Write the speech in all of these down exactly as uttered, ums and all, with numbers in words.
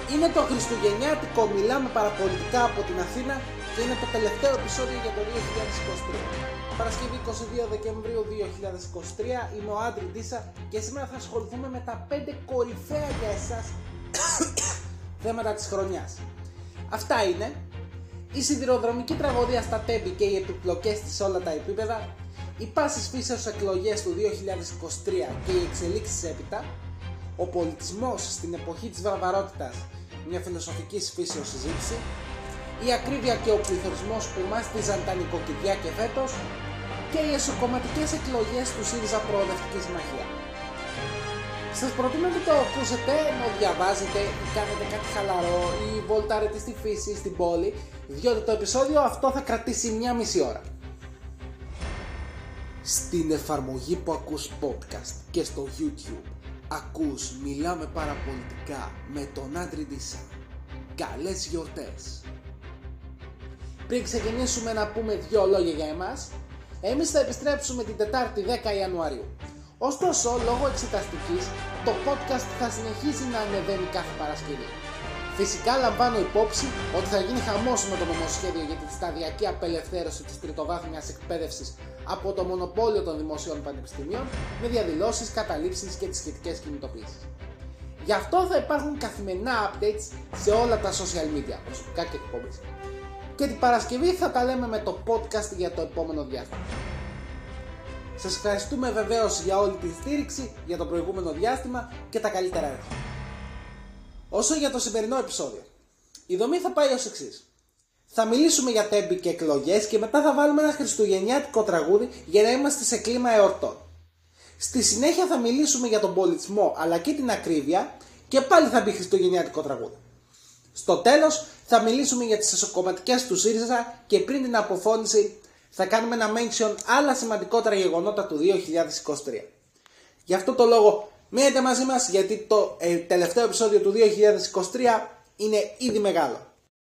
Είναι το χριστουγεννιάτικο Μιλάμε Παραπολιτικά από την Αθήνα και είναι το τελευταίο επεισόδιο για το δύο χιλιάδες είκοσι τρία. Παρασκευή είκοσι δύο Δεκεμβρίου δύο χιλιάδες είκοσι τρία, είμαι ο Άντρη Ντίσα και σήμερα θα ασχοληθούμε με τα πέντε κορυφαία για εσάς θέματα της χρονιάς. Αυτά είναι η σιδηροδρομική τραγωδία στα Τέμπη και οι επιπλοκές της σε όλα τα επίπεδα, οι πάσης φύσεως εκλογές του δύο χιλιάδες είκοσι τρία και οι εξελίξεις έπειτα, ο πολιτισμός στην εποχή της βαρβαρότητας, μια φιλοσοφικής φύσεως συζήτηση, η ακρίβεια και ο πληθωρισμός που μάστιζαν τα νοικοκυριά και φέτος και οι εσωκομματικές εκλογές του ΣΥΡΙΖΑ Προοδευτική Συμμαχία. Σας προτείνω να το ακούσετε ενώ διαβάζετε ή κάνετε κάτι χαλαρό ή βολτάρετε στη φύση, στην πόλη, διότι το επεισόδιο αυτό θα κρατήσει μια μισή ώρα. Στην εφαρμογή που ακούς podcast και στο YouTube ακούς Μιλάμε Παραπολιτικά με τον Άντρη Ντίσα. Καλές γιορτές! Πριν ξεκινήσουμε να πούμε δυο λόγια για εμάς, εμείς θα επιστρέψουμε την Τετάρτη δέκα Ιανουαρίου. Ωστόσο, λόγω εξεταστικής, το podcast θα συνεχίσει να ανεβαίνει κάθε Παρασκευή. Φυσικά λαμβάνω υπόψη ότι θα γίνει χαμός με το νομοσχέδιο για τη σταδιακή απελευθέρωση της τριτοβάθμιας εκπαίδευσης από το μονοπόλιο των δημοσίων πανεπιστημίων με διαδηλώσεις, καταλήψεις και τις σχετικές κινητοποιήσεις. Γι' αυτό θα υπάρχουν καθημερινά updates σε όλα τα social media, προσωπικά και εκπομπές. Και την Παρασκευή θα τα λέμε με το podcast για το επόμενο διάστημα. Σας ευχαριστούμε βεβαίως για όλη τη στήριξη για το προηγούμενο διάστημα και τα καλύτερα έργα. Όσο για το σημερινό επεισόδιο, η δομή θα πάει ως εξής. Θα μιλήσουμε για Τέμπη και εκλογές και μετά θα βάλουμε ένα χριστουγεννιάτικο τραγούδι για να είμαστε σε κλίμα εορτών. Στη συνέχεια θα μιλήσουμε για τον πολιτισμό αλλά και την ακρίβεια και πάλι θα μπει χριστουγεννιάτικο τραγούδι. Στο τέλος θα μιλήσουμε για τις εσωκομματικές του ΣΥΡΙΖΑ και πριν την αποφώνηση θα κάνουμε ένα mention άλλα σημαντικότερα γεγονότα του δύο χιλιάδες είκοσι τρία. Γι' αυτό το λόγο μείνετε μαζί μας γιατί το ε, τελευταίο επεισόδιο του δύο χιλιάδες είκοσι τρία είναι ήδη μεγάλο.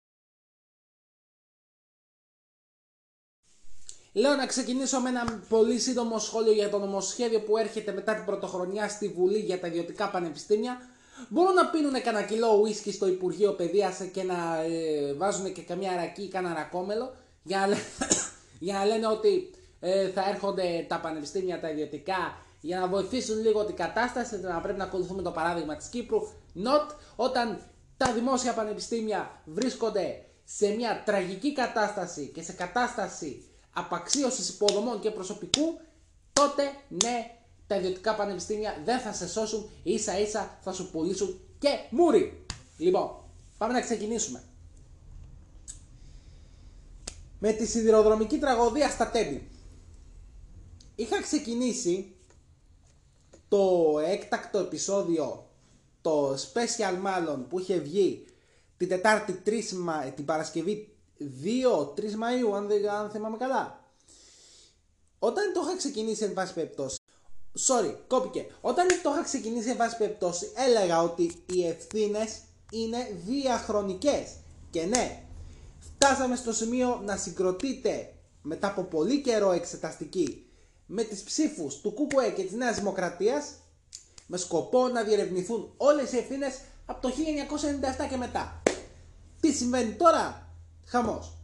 Λέω να ξεκινήσω με ένα πολύ σύντομο σχόλιο για το νομοσχέδιο που έρχεται μετά την πρωτοχρονιά στη Βουλή για τα ιδιωτικά πανεπιστήμια. Μπορούν να πίνουν κανένα κιλό ουίσκι στο Υπουργείο Παιδείας και να ε, βάζουν και καμιά αρακή ή κανένα ρακόμελο για να, λέ... για να λένε ότι ε, θα έρχονται τα πανεπιστήμια τα ιδιωτικά για να βοηθήσουν λίγο την κατάσταση, να πρέπει να ακολουθούμε το παράδειγμα της Κύπρου. Not όταν τα δημόσια πανεπιστήμια βρίσκονται σε μια τραγική κατάσταση και σε κατάσταση απαξίωσης υποδομών και προσωπικού, τότε ναι, τα ιδιωτικά πανεπιστήμια δεν θα σε σώσουν, ίσα ίσα θα σου πουλήσουν και μούρι. Λοιπόν, πάμε να ξεκινήσουμε με τη σιδηροδρομική τραγωδία στα Τέμπη. Είχα ξεκινήσει το έκτακτο επεισόδιο, το special μάλλον, που είχε βγει την Τετάρτη τρεις, την Παρασκευή δύο τρεις Μαΐου, αν, δεν, αν θυμάμαι καλά. Όταν το είχα ξεκινήσει εν βάση περιπτώσει, sorry, κόπηκε. Όταν το είχα ξεκινήσει εν βάση περιπτώσει, έλεγα ότι οι ευθύνες είναι διαχρονικές. Και ναι, φτάσαμε στο σημείο να συγκροτείται μετά από πολύ καιρό εξεταστική με τις ψήφους του ΚΚΕ και της Νέας Δημοκρατίας με σκοπό να διερευνηθούν όλες οι ευθύνες από το χίλια εννιακόσια ενενήντα επτά και μετά. Τι συμβαίνει τώρα? Χαμός.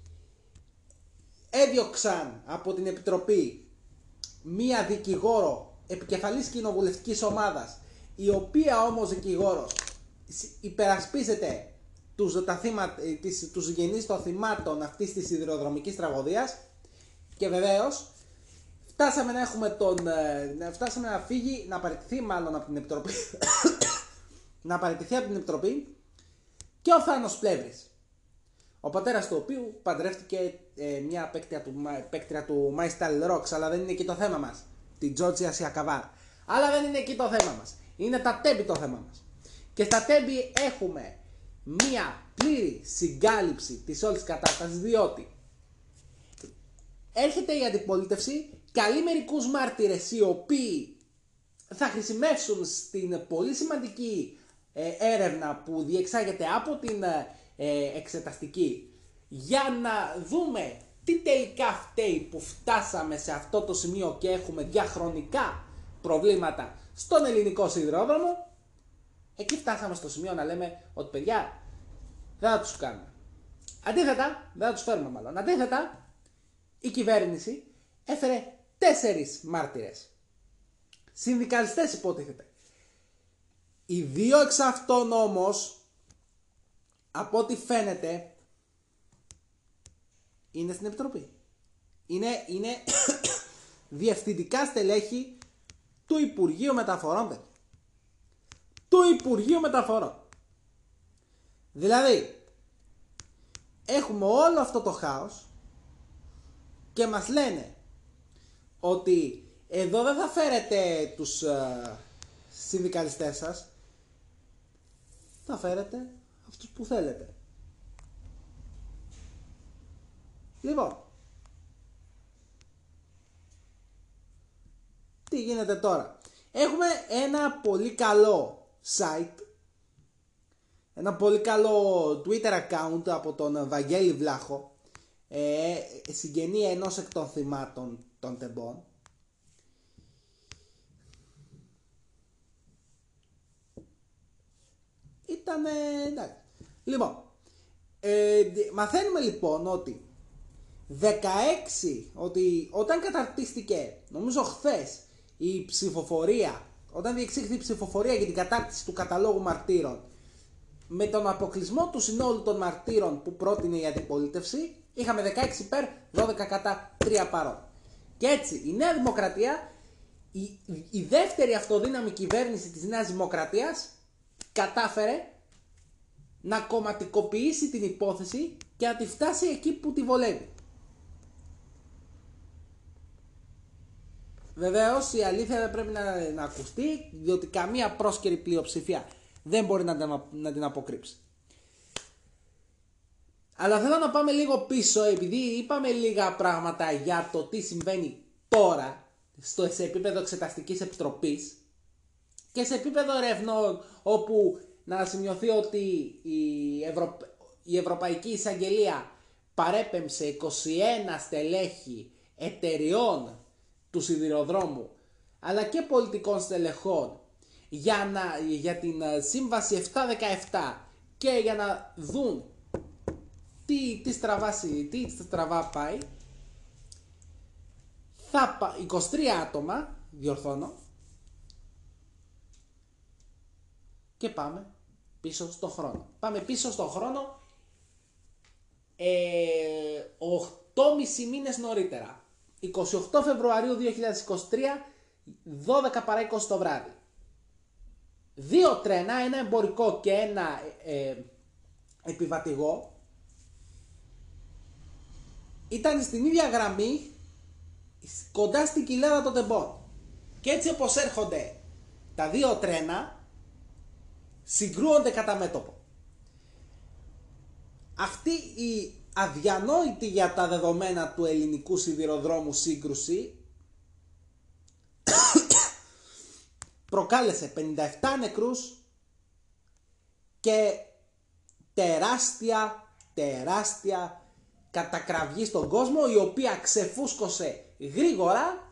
Έδιωξαν από την Επιτροπή μία δικηγόρο επικεφαλής κοινοβουλευτικής ομάδας, η οποία όμως δικηγόρος υπερασπίζεται τους, τα θύμα, τις, τους γενείς των θυμάτων αυτής της σιδηροδρομικής τραγωδίας και βεβαίως φτάσαμε να έχουμε τον, φτάσαμε να φύγει, να παραιτηθεί μάλλον από την Επιτροπή να παραιτηθεί από την Επιτροπή και ο Θάνος Πλεύρης, ο πατέρας του οποίου παντρεύτηκε ε, μια παίκτρια του, παίκτρια του My Style Rocks, αλλά δεν είναι εκεί το θέμα μας, την Τζόρτζια Σιακαβάρ. Αλλά δεν είναι εκεί το θέμα μας, είναι τα Τέμπη το θέμα μας. Και στα Τέμπη έχουμε μια πλήρη συγκάλυψη της όλης κατάστασης, διότι έρχεται η αντιπολίτευση, καλεί μερικούς μάρτυρες οι οποίοι θα χρησιμεύσουν στην πολύ σημαντική ε, έρευνα που διεξάγεται από την ε, εξεταστική για να δούμε τι τελικά φταίει που φτάσαμε σε αυτό το σημείο και έχουμε διαχρονικά προβλήματα στον ελληνικό σιδηρόδρομο. Εκεί φτάσαμε στο σημείο να λέμε ότι παιδιά δεν θα τους κάνουμε. Αντίθετα, δεν θα τους φέρουμε μάλλον. Αντίθετα, η κυβέρνηση έφερε τέσσερις μάρτυρες. Συνδικαλιστές υποτίθεται. Οι δύο εξ αυτών όμως, από ό,τι φαίνεται, είναι στην Επιτροπή. Είναι, είναι διευθυντικά στελέχη του Υπουργείου Μεταφορών. Του Υπουργείου Μεταφορών. Δηλαδή, έχουμε όλο αυτό το χάος και μας λένε ότι εδώ δεν θα φέρετε τους uh, συνδικαλιστές σας, θα φέρετε αυτούς που θέλετε. Λοιπόν, τι γίνεται τώρα? Έχουμε ένα πολύ καλό site, ένα πολύ καλό Twitter account από τον Βαγγέλη Βλάχο, ε, συγγενή ενός εκ των θυμάτων των τεμπών. Ήταν εντάξει. Λοιπόν, ε, μαθαίνουμε λοιπόν ότι δεκαέξι, ότι όταν καταρτίστηκε, νομίζω χθες, η ψηφοφορία, όταν διεξήχθη η ψηφοφορία για την κατάρτιση του καταλόγου μαρτύρων, με τον αποκλεισμό του συνόλου των μαρτύρων που πρότεινε η αντιπολίτευση, είχαμε δεκαέξι υπέρ, δώδεκα κατά, τρία παρόν. Και έτσι η Νέα Δημοκρατία, η, η δεύτερη αυτοδύναμη κυβέρνηση της Νέας Δημοκρατίας, κατάφερε να κομματικοποιήσει την υπόθεση και να τη φτάσει εκεί που τη βολεύει. Βεβαίως η αλήθεια δεν πρέπει να, να ακουστεί, διότι καμία πρόσκαιρη πλειοψηφία δεν μπορεί να, να, να την αποκρύψει. Αλλά θέλω να πάμε λίγο πίσω, επειδή είπαμε λίγα πράγματα για το τι συμβαίνει τώρα στο, σε επίπεδο εξεταστικής επιτροπής και σε επίπεδο ερευνών, όπου να σημειωθεί ότι η, Ευρω... η Ευρωπαϊκή Εισαγγελία παρέπεμψε είκοσι ένα στελέχη εταιριών του σιδηροδρόμου αλλά και πολιτικών στελεχών για, να, για την σύμβαση επτακόσια δεκαεπτά και για να δουν τι, τι, στραβά, τι στραβά πάει. Θα, είκοσι τρία άτομα, διορθώνω, και πάμε πίσω στον χρόνο. Πάμε πίσω στον χρόνο ε, οκτώ και μισή μήνες νωρίτερα. εικοστή ογδόη Φεβρουαρίου δύο χιλιάδες είκοσι τρία, δώδεκα παρά είκοσι το βράδυ. Δύο τρένα, ένα εμπορικό και ένα ε, επιβατηγό, ήταν στην ίδια γραμμή κοντά στην κοιλάδα των τεμπών. Και έτσι όπως έρχονται τα δύο τρένα, συγκρούονται κατά μέτωπο. Αυτή η αδιανόητη για τα δεδομένα του ελληνικού σιδηροδρόμου σύγκρουση προκάλεσε πενήντα επτά νεκρούς και τεράστια, τεράστια κατακραυγή στον κόσμο, η οποία ξεφούσκωσε γρήγορα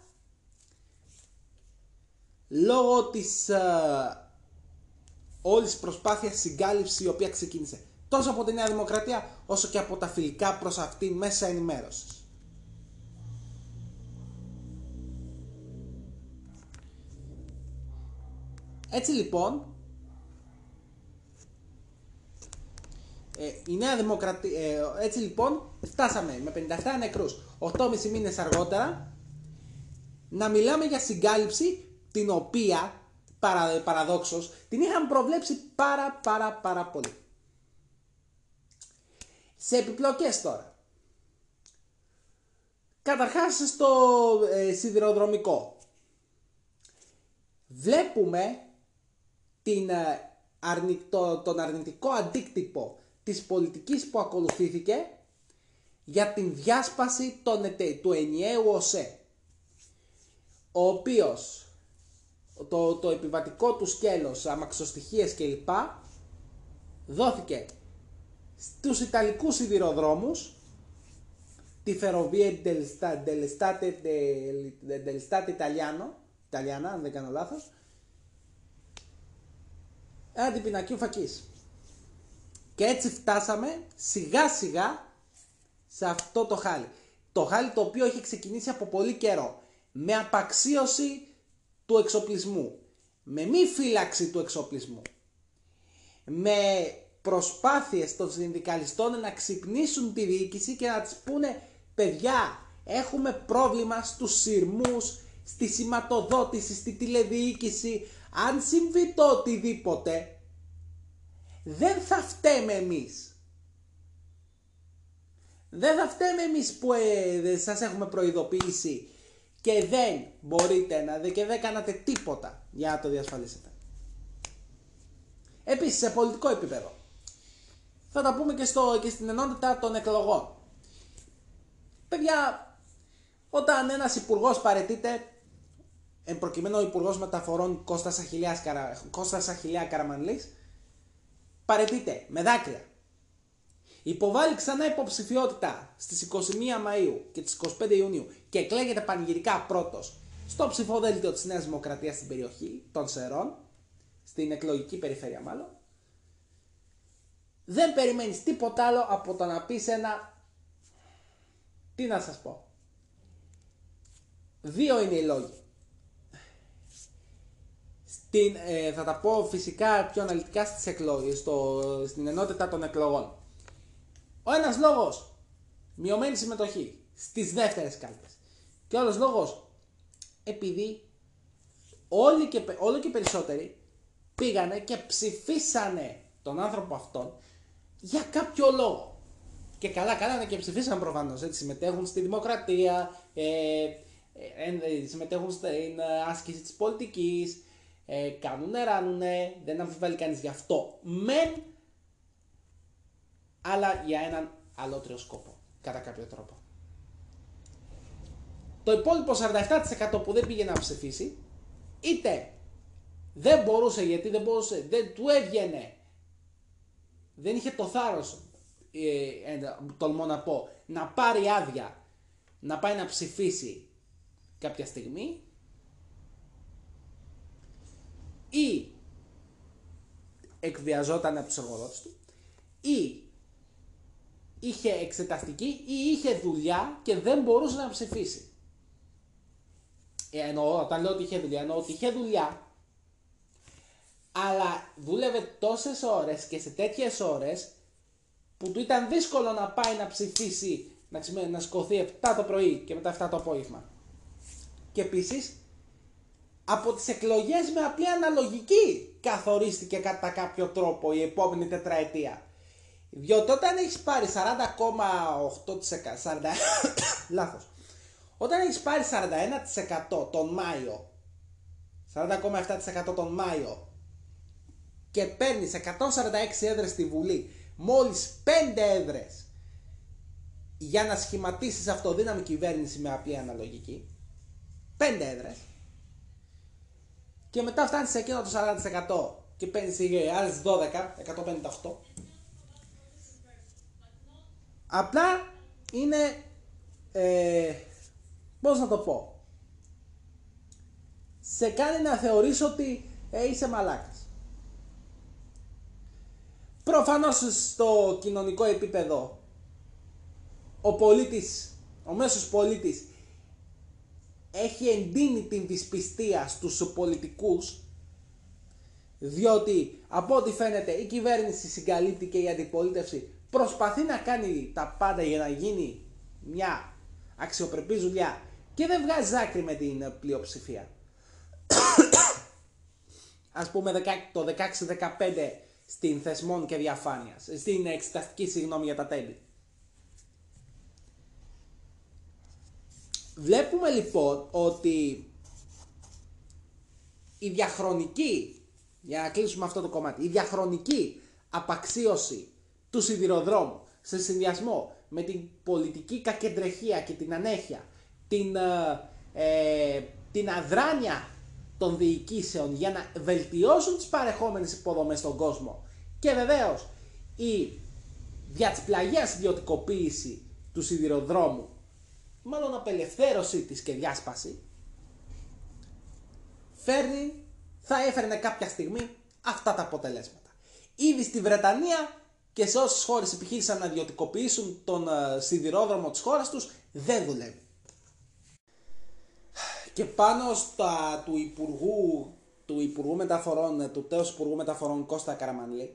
λόγω της uh, όλης προσπάθειας συγκάλυψης η οποία ξεκίνησε τόσο από τη Νέα Δημοκρατία όσο και από τα φιλικά προς αυτήν μέσα ενημέρωσης. Έτσι λοιπόν ε, η Νέα Δημοκρατία ε, έτσι λοιπόν φτάσαμε με πενήντα επτά νεκρούς οκτώ και μισή μήνες αργότερα να μιλάμε για συγκάλυψη την οποία παρα, παραδόξως την είχαν προβλέψει πάρα πάρα πάρα πολύ. Σε επιπλοκές τώρα. Καταρχάς στο ε, σιδηροδρομικό βλέπουμε την, ε, αρνη, το, τον αρνητικό αντίκτυπο της πολιτικής που ακολουθήθηκε για την διάσπαση των, του ενιαίου ΟΣΕ, ο οποίος το, το επιβατικό του σκέλος, αμαξοστοιχίες κλπ δόθηκε στους Ιταλικούς σιδηροδρόμους, τη Ferrovie dello Stato Italiano, Ιταλιάνα αν δεν κάνω λάθος, έναντι πινακίου φακής. Και έτσι φτάσαμε σιγά σιγά σε αυτό το χάλι. Το χάλι το οποίο έχει ξεκινήσει από πολύ καιρό. Με απαξίωση του εξοπλισμού. Με μη φύλαξη του εξοπλισμού. Με προσπάθειες των συνδικαλιστών να ξυπνήσουν τη διοίκηση και να της πούνε παιδιά, έχουμε πρόβλημα στους σειρμούς, στη σηματοδότηση, στη τηλεδιοίκηση. Αν συμβεί το οτιδήποτε, δεν θα φταίμε εμείς. Δεν θα φταίμε εμείς που ε, σας έχουμε προειδοποιήσει και δεν μπορείτε να και δεν κάνατε τίποτα για να το διασφαλίσετε. Επίσης, σε πολιτικό επίπεδο, θα τα πούμε και, στο, και στην ενότητα των εκλογών. Παιδιά, όταν ένας υπουργός παραιτείται, εν προκειμένου ο Υπουργός Μεταφορών Κώστας Αχιλλιάς, Κώστας Αχιλλιά Καραμανλής, παραιτείται με δάκρυα. Υποβάλλει ξανά υποψηφιότητα στις είκοσι μία Μαΐου και τις είκοσι πέντε Ιουνίου και εκλέγεται πανηγυρικά πρώτος στο ψηφοδέλτιο της Νέας Δημοκρατίας στην περιοχή των Σερών, στην εκλογική περιφέρεια μάλλον. Δεν περιμένεις τίποτα άλλο από το να πεις ένα... Τι να σας πω. Δύο είναι οι λόγοι. Στην, ε, θα τα πω φυσικά πιο αναλυτικά στις εκλογές, στο, στην ενότητα των εκλογών. Ο ένας λόγος, μειωμένη συμμετοχή στις δεύτερες κάλπες. Και ο άλλος λόγος, επειδή όλοι και, όλο και περισσότεροι πήγανε και ψηφίσανε τον άνθρωπο αυτόν για κάποιο λόγο. Και καλά κάνανε και ψηφίσαν προφανώς, έτσι, συμμετέχουν στη δημοκρατία, ε, ε, ε, συμμετέχουν στην άσκηση της πολιτικής, ε, κάνουνε, ράνουνε, δεν αμφιβάλλει κανείς γι' αυτό. Μεν, αλλά για έναν αλότριο σκόπο, κατά κάποιο τρόπο. Το υπόλοιπο σαράντα επτά τοις εκατό που δεν πήγε να ψηφίσει, είτε δεν μπορούσε, γιατί δεν μπορούσε, δεν του έβγαινε, δεν είχε το θάρρος, ε, ε, τολμώ να πω, να πάρει άδεια, να πάει να ψηφίσει κάποια στιγμή, ή εκβιαζόταν από τους εργοδότες του, ή είχε εξεταστική ή είχε δουλειά και δεν μπορούσε να ψηφίσει. Ε, εννοώ, όταν λέω ότι είχε δουλειά, εννοώ ότι είχε δουλειά, αλλά δούλευε τόσες ώρες και σε τέτοιες ώρες που του ήταν δύσκολο να πάει να ψηφίσει, να, ξυ... να σηκωθεί επτά το πρωί και μετά επτά το απόγευμα. Και επίσης, από τις εκλογές με απλή αναλογική καθορίστηκε κατά κάποιο τρόπο η επόμενη τετραετία. Διότι όταν έχεις πάρει σαράντα κόμμα οκτώ τοις εκατό, σαράντα... λάθος. Όταν έχεις πάρει σαράντα ένα τοις εκατό τον Μάιο, σαράντα κόμμα επτά τοις εκατό τον Μάιο και παίρνεις εκατόν σαράντα έξι έδρες στη Βουλή, μόλις πέντε έδρες για να σχηματίσεις αυτοδύναμη κυβέρνηση με απλή αναλογική, πέντε έδρες, και μετά φτάνεις σε εκείνο το σαράντα τοις εκατό και παίρνεις οι άλλες δώδεκα, εκατόν πενήντα οκτώ. Απλά είναι, ε, πώς να το πω, σε κάνει να θεωρείς ότι ε, είσαι μαλάκας. Προφανώς στο κοινωνικό επίπεδο ο πολίτης, ο μέσος πολίτης έχει εντείνει την δυσπιστία στους πολιτικούς, διότι από ό,τι φαίνεται η κυβέρνηση συγκαλύπτει και η αντιπολίτευση προσπαθεί να κάνει τα πάντα για να γίνει μια αξιοπρεπή δουλειά και δεν βγάζει άκρη με την πλειοψηφία. Ας πούμε το δεκαέξι δεκαπέντε στην θεσμών και διαφάνειας, στην εξεταστική συγγνώμη για τα τέλη. Βλέπουμε λοιπόν ότι η διαχρονική, για να κλείσουμε αυτό το κομμάτι, η διαχρονική απαξίωση του σιδηροδρόμου σε συνδυασμό με την πολιτική κακεντρεχία και την ανέχεια, την, ε, την αδράνεια των διοικήσεων για να βελτιώσουν τις παρεχόμενες υποδομές στον κόσμο και βεβαίως η δια της πλαγιάς ιδιωτικοποίηση του σιδηροδρόμου, μάλλον απελευθέρωσή της και διάσπαση, φέρνει, θα έφερνε κάποια στιγμή αυτά τα αποτελέσματα. Ήδη στη Βρετανία και σε όσες χώρες επιχείρησαν να ιδιωτικοποιήσουν τον uh, σιδηρόδρομο της χώρας τους, δεν δουλεύει. Και πάνω στα του Υπουργού, του Υπουργού Μεταφορών, του τέος Υπουργού Μεταφορών Κώστα Καραμανλή,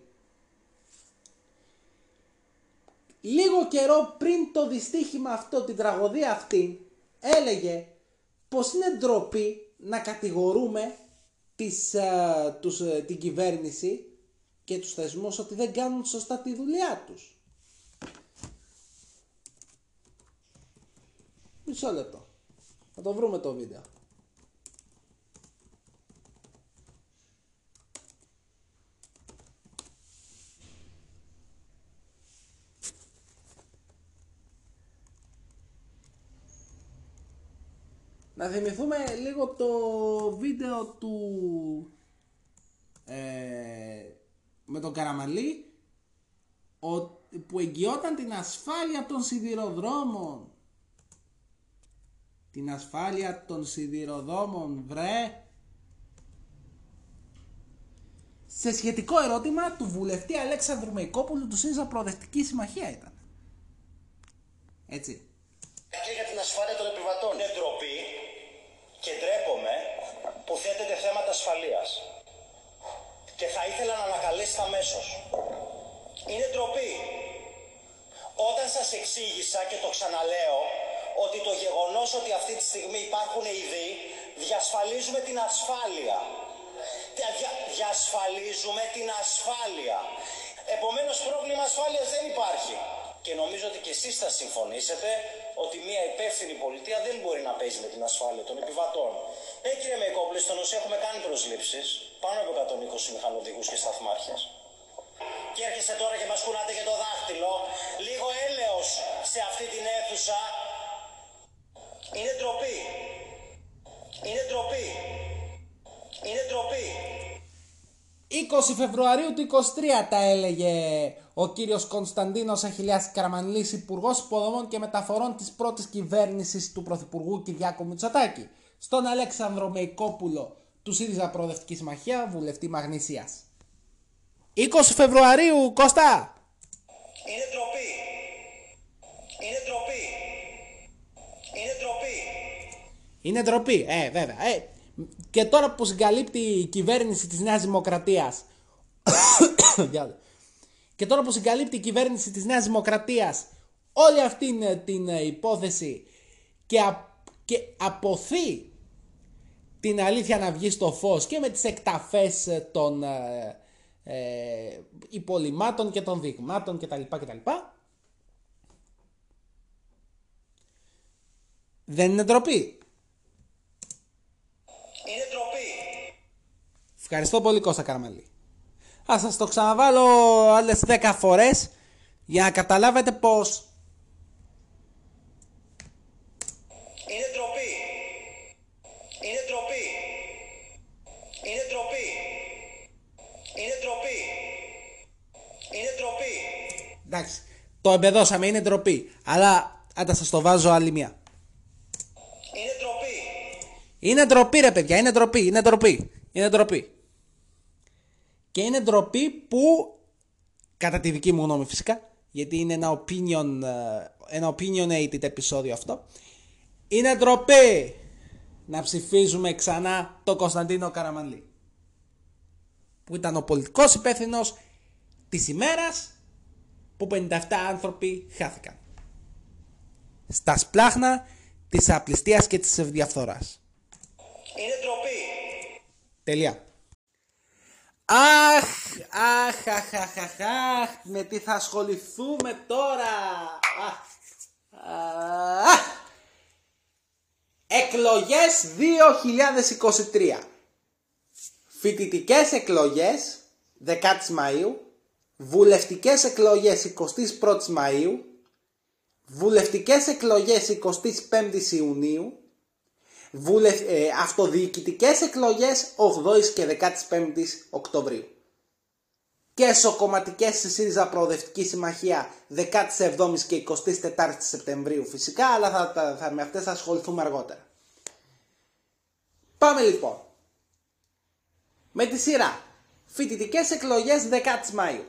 λίγο καιρό πριν το δυστύχημα αυτό, την τραγωδία αυτή, έλεγε πως είναι ντροπή να κατηγορούμε τις, uh, τους, uh, την κυβέρνηση και τους θεσμούς ότι δεν κάνουν σωστά τη δουλειά τους. Μισό λεπτό. Θα το βρούμε το βίντεο. Να θυμηθούμε λίγο το βίντεο του ε, με τον Καραμανλή ο, που εγγυόταν την ασφάλεια των σιδηροδρόμων. Την ασφάλεια των σιδηροδρόμων, βρε. Σε σχετικό ερώτημα του βουλευτή Αλέξανδρου Μεϊκόπουλου του ΣΥΡΙΖΑ Προοδευτική Συμμαχία ήταν. Έτσι. Και για την ασφάλεια των επιβατών. Είναι ντροπή και ντρέπομαι που θέτεται θέματα ασφαλείας. Και θα ήθελα να ανακαλέσετε αμέσως. Είναι ντροπή. Όταν σας εξήγησα και το ξαναλέω ότι το γεγονός ότι αυτή τη στιγμή υπάρχουν ειδοί διασφαλίζουμε την ασφάλεια. Δια, διασφαλίζουμε την ασφάλεια. Επομένως πρόβλημα ασφάλειας δεν υπάρχει. Και νομίζω ότι και εσείς θα συμφωνήσετε ότι μια υπεύθυνη πολιτεία δεν μπορεί να παίζει με την ασφάλεια των επιβατών. Ε, κύριε Μεϊκόπουλε, στον ΟΣΕ έχουμε κάνει προσλήψεις πάνω από εκατόν είκοσι μηχανοδηγούς και σταθμάρχες. Και έρχεστε τώρα και μας κουνάτε για το δάχτυλο. Λίγο έλεος σε αυτή την αίθουσα. Είναι ντροπή. Είναι ντροπή. Είναι ντροπή. είκοσι Φεβρουαρίου του είκοσι τρία τα έλεγε ο κύριος Κωνσταντίνος Αχιλλιάς Καραμανλής, Υπουργός Υποδομών και Μεταφορών της πρώτης κυβέρνησης του Πρωθυπουργού Κυριάκου Μητσοτάκη, στον Αλέξανδρο Μεϊκόπουλο του ΣΥΡΙΖΑ Προοδευτική Συμμαχία, βουλευτή Μαγνησίας. είκοσι Φεβρουαρίου, Κώστα! Είναι ντροπή. Είναι ντροπή. Είναι ντροπή. Είναι ντροπή, ε, βέβαια. Ε. Και τώρα που συγκαλύπτει η κυβέρνηση της Νέας Δημοκρατίας και τώρα που συγκαλύπτει η κυβέρνηση της Νέας Δημοκρατίας όλη αυτή την υπόθεση και, α, και αποθεί την αλήθεια να βγει στο φως και με τις εκταφές των ε, ε, υπολοιμάτων και των δειγμάτων κτλ. κτλ. Δεν είναι ντροπή? Είναι ντροπή. Ευχαριστώ πολύ, Κώστα Καραμανλή. Ας σας το ξαναβάλω άλλες δέκα φορές για να καταλάβετε πως είναι ντροπή. Είναι ντροπή. Είναι ντροπή. Είναι ντροπή. Είναι ντροπή. εντάξει, το εμπεδώσαμε, είναι ντροπή. Αλλά άντα σας το βάζω άλλη μία. Είναι ντροπή. Είναι ντροπή, ρε παιδιά, είναι ντροπή, είναι ντροπή. Είναι ντροπή. Και είναι ντροπή που, κατά τη δική μου γνώμη φυσικά, γιατί είναι ένα opinion, ένα opinionated επεισόδιο αυτό, είναι ντροπή να ψηφίζουμε ξανά τον Κωνσταντίνο Καραμανλή, που ήταν ο πολιτικός υπεύθυνος της ημέρας που πενήντα επτά άνθρωποι χάθηκαν στα σπλάχνα της απληστίας και της διαφθοράς. Είναι ντροπή. Τελεία. Αχ, αχ, αχ, αχ, αχ, αχ, με τι θα ασχοληθούμε τώρα. Αχ, αχ. Εκλογές δύο χιλιάδες είκοσι τρία. Φοιτητικές εκλογές δέκατη Μαΐου. Βουλευτικές εκλογές εικοστή πρώτη Μαΐου. Βουλευτικές εκλογές εικοστή πέμπτη Ιουνίου. Βουλευ... Ε, αυτοδιοικητικές εκλογές ογδόη και δέκατη πέμπτη Οκτωβρίου. Και εσωκομματικές στη ΣΥΡΙΖΑ Προοδευτική Συμμαχία δέκατη εβδόμη και εικοστή τέταρτη Σεπτεμβρίου φυσικά, αλλά θα, θα, θα, με αυτές θα ασχοληθούμε αργότερα. Πάμε λοιπόν. Με τη σειρά. Φοιτητικές εκλογές δέκατη Μαΐου.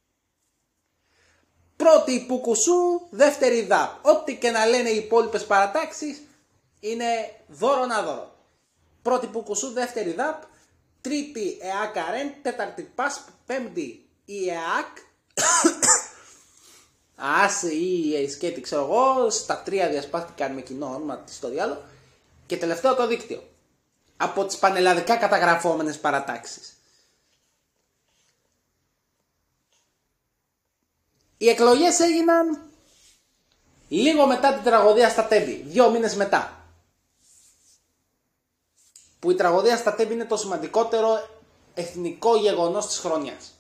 Πρώτη υπούκουσου, δεύτερη ΔΑΠ. Ό,τι και να λένε οι υπόλοιπες παρατάξεις είναι δώρο να δώρο. Πρώτη υπούκουσου, δεύτερη ΔΑΠ, τρίτη ΕΑΚ ΑΡΕΝ, τέταρτη ΠΑΣΠ, πέμπτη η ΕΑΚ, ΑΣ ή η σκέτη ξέρω εγώ, στα τρία διασπάστηκαν με κοινό όνομα στο διάλογο και τελευταίο το δίκτυο. Από τις πανελλαδικά καταγραφόμενες παρατάξεις. Οι εκλογές έγιναν λίγο μετά την τραγωδία στα Τέμπη, δύο μήνες μετά. Που η τραγωδία στα Τέμπη είναι το σημαντικότερο εθνικό γεγονός της χρονιάς.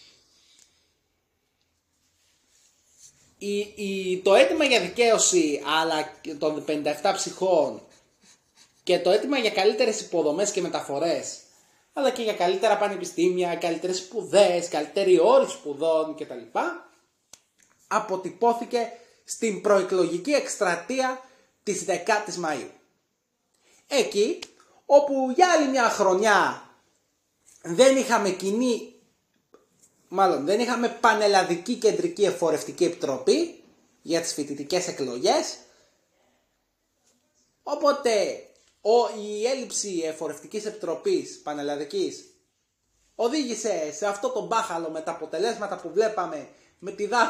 Η, η, το αίτημα για δικαίωση αλλά των πενήντα επτά ψυχών και το αίτημα για καλύτερες υποδομές και μεταφορές, αλλά και για καλύτερα πανεπιστήμια, καλύτερες σπουδές, καλύτερη όρη σπουδών κτλ. Αποτυπώθηκε στην προεκλογική εκστρατεία της δεκάτης Μαΐου. Εκεί όπου για άλλη μια χρονιά δεν είχαμε κοινή, μάλλον δεν είχαμε πανελλαδική κεντρική εφορευτική επιτροπή για τις φοιτητικές εκλογές, οπότε ο, η έλλειψη εφορευτικής επιτροπής πανελλαδικής οδήγησε σε αυτό το μπάχαλο με τα αποτελέσματα που βλέπαμε με τη ΔΑΠ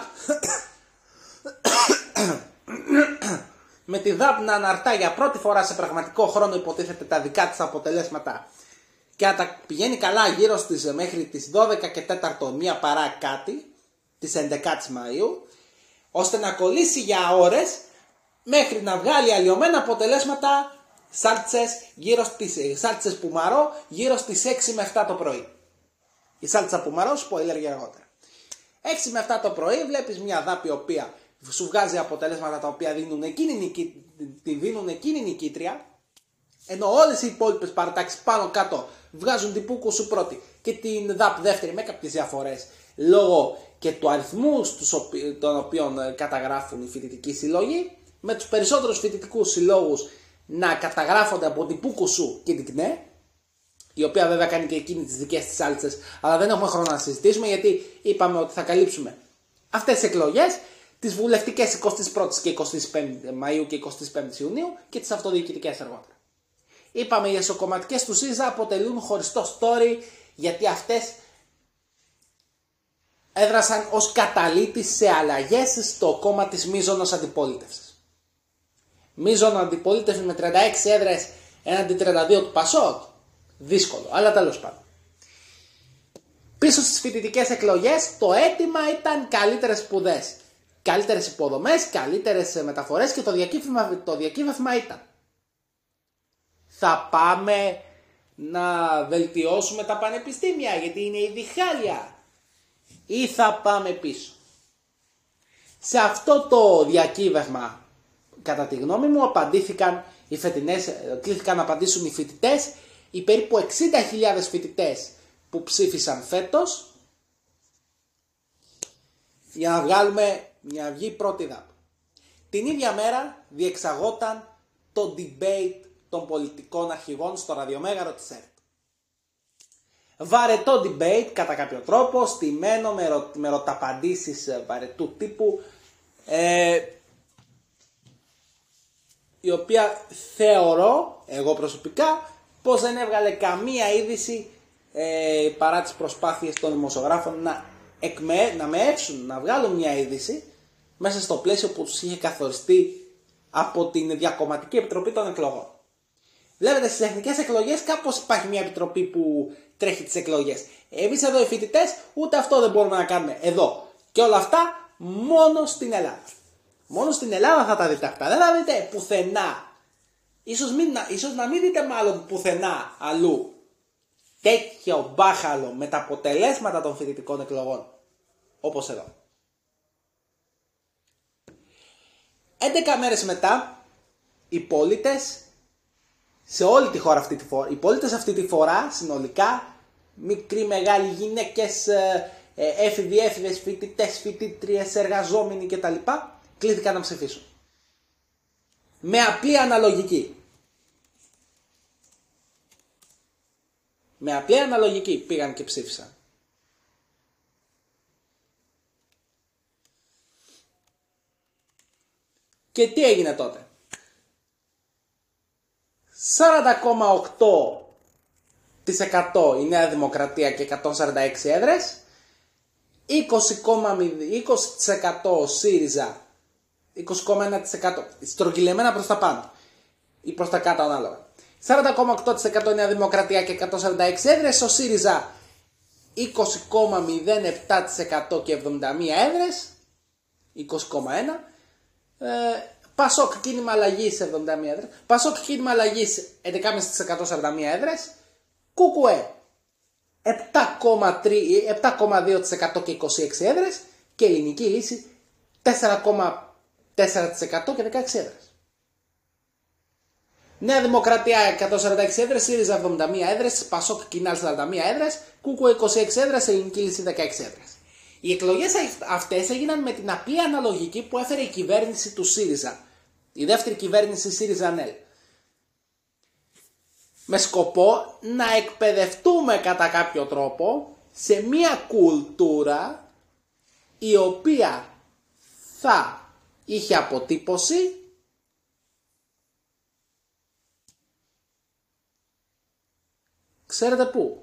με τη ΔΑΠ να αναρτά για πρώτη φορά σε πραγματικό χρόνο υποτίθεται τα δικά της αποτελέσματα και να τα πηγαίνει καλά γύρω στις μέχρι τις δώδεκα και τέταρτο μία παρά κάτι της έντεκατης Μαΐου, ώστε να κολλήσει για ώρες μέχρι να βγάλει αλλοιωμένα αποτελέσματα σάλτσες, γύρω στις, σάλτσες Πουμαρό γύρω στις έξι με επτά το πρωί. Η σάλτσα Πουμαρό, spoiler για αργότερα. έξι με επτά το πρωί βλέπεις μια ΔΑΠ η οποία σου βγάζει αποτελέσματα τα οποία δίνουν εκείνη, τη δίνουν εκείνη νικήτρια, ενώ όλες οι υπόλοιπες παρατάξεις πάνω κάτω βγάζουν την πούκου σου πρώτη και την ΔΑΠ δεύτερη με κάποιες διαφορές λόγω και του αριθμού των οποίων καταγράφουν οι φοιτητικοί σύλλογοι, με τους περισσότερους φοιτητικούς συλλόγους να καταγράφονται από την πούκου σου και την ΚΝΕ, η οποία βέβαια κάνει και εκείνη τις δικές της σάλτσες, αλλά δεν έχουμε χρόνο να συζητήσουμε γιατί είπαμε ότι θα καλύψουμε αυτές τις εκλογές, τις βουλευτικές εικοστή πρώτη και εικοστή πέμπτη Μαΐου και εικοστή πέμπτη Ιουνίου και τις αυτοδιοικητικές αργότερα. Είπαμε οι εσωκομματικές του ΣΥΡΙΖΑ αποτελούν χωριστό story γιατί αυτές έδρασαν ως καταλήτης σε αλλαγές στο κόμμα της μείζωνος αντιπολίτευσης. Μείζωνο αντιπολίτευση με τριάντα έξι έδρες έναντι τριάντα δύο του ΠΑΣΟΚ. Δύσκολο, αλλά τέλος πάντων. Πίσω στις φοιτητικές εκλογές το αίτημα ήταν καλύτερες σπουδές, καλύτερες υποδομές, καλύτερες μεταφορές και το διακύβευμα, το διακύβευμα ήταν θα πάμε να βελτιώσουμε τα πανεπιστήμια γιατί είναι η διχάλια ή θα πάμε πίσω. Σε αυτό το διακύβευμα κατά τη γνώμη μου απαντήθηκαν οι φετινές, κλήθηκαν να απαντήσουν οι φοιτητές, οι περίπου εξήντα χιλιάδες φοιτητές που ψήφισαν φέτος για να βγάλουμε μια αυγή πρώτη ΔΑΠ. Την ίδια μέρα διεξαγόταν το debate των πολιτικών αρχηγών στο ραδιομέγαρο της ΕΡΤ. Βαρετό debate κατά κάποιο τρόπο, στημένο με, ρω, με ρωταπαντήσεις βαρετού τύπου, ε, η οποία θεωρώ εγώ προσωπικά πως δεν έβγαλε καμία είδηση ε, παρά τις προσπάθειες των δημοσιογράφων να, εκμε, να μεέψουν, να βγάλουν μια είδηση μέσα στο πλαίσιο που τους είχε καθοριστεί από την Διακομματική Επιτροπή των Εκλογών. Βλέπετε στις εθνικές εκλογές κάπως υπάρχει μια επιτροπή που τρέχει τις εκλογές. Εμείς εδώ οι φοιτητές ούτε αυτό δεν μπορούμε να κάνουμε εδώ. Και όλα αυτά μόνο στην Ελλάδα. Μόνο στην Ελλάδα θα τα δείτε αυτά. Δεν θα δείτε πουθενά. Ίσως, μην, ίσως να μην δείτε μάλλον πουθενά αλλού τέτοιο μπάχαλο με τα αποτελέσματα των φοιτητικών εκλογών όπως εδώ. έντεκα μέρες μετά οι πολίτες σε όλη τη χώρα αυτή τη φορά, οι πολίτες αυτή τη φορά συνολικά, μικροί, μεγάλοι, γυναίκες, έφηβοι, έφηβες, φοιτητές, φοιτήτριες, εργαζόμενοι κτλ. Κλήθηκαν να ψηφίσουν. Με απλή αναλογική. Με απλή αναλογική πήγαν και ψήφισαν. Και τι έγινε τότε? σαράντα κόμμα οκτώ τοις εκατό η Νέα Δημοκρατία και εκατόν σαράντα έξι έδρες, είκοσι τοις εκατό ο ΣΥΡΙΖΑ, είκοσι κόμμα ένα τοις εκατό στρογγυλεμένα προς τα πάνω ή προς τα κάτω ανάλογα. σαράντα κόμμα οκτώ τοις εκατό η Νέα Δημοκρατία και εκατόν σαράντα έξι έδρες, ο ΣΥΡΙΖΑ είκοσι κόμμα μηδέν επτά τοις εκατό και εβδομήντα μία έδρες, είκοσι κόμμα ένα τοις εκατό. Ε, Πασόκ κίνημα αλλαγής εβδομήντα μία έδρες, Πασόκ κίνημα αλλαγής έντεκα κόμμα πέντε τοις εκατό σαράντα μία έδρες, Κουκουέ επτά κόμμα δύο τοις εκατό και είκοσι έξι έδρες και Ελληνική Λύση τέσσερα κόμμα τέσσερα τοις εκατό και δεκαέξι έδρες. Νέα Δημοκρατία εκατόν σαράντα έξι έδρες, ΣΥΡΙΖΑ εβδομήντα μία έδρες, Πασόκ Κινάλ σαράντα μία έδρες, Κουκουέ είκοσι έξι έδρες, Ελληνική Λύση δεκαέξι έδρες. Οι εκλογές αυτές έγιναν με την απλή αναλογική που έφερε η κυβέρνηση του ΣΥΡΙΖΑ, η δεύτερη κυβέρνηση ΣΥΡΙΖΑ-ΝΕΛ. Με σκοπό να εκπαιδευτούμε κατά κάποιο τρόπο σε μια κουλτούρα η οποία θα είχε αποτύπωση ξέρετε πού?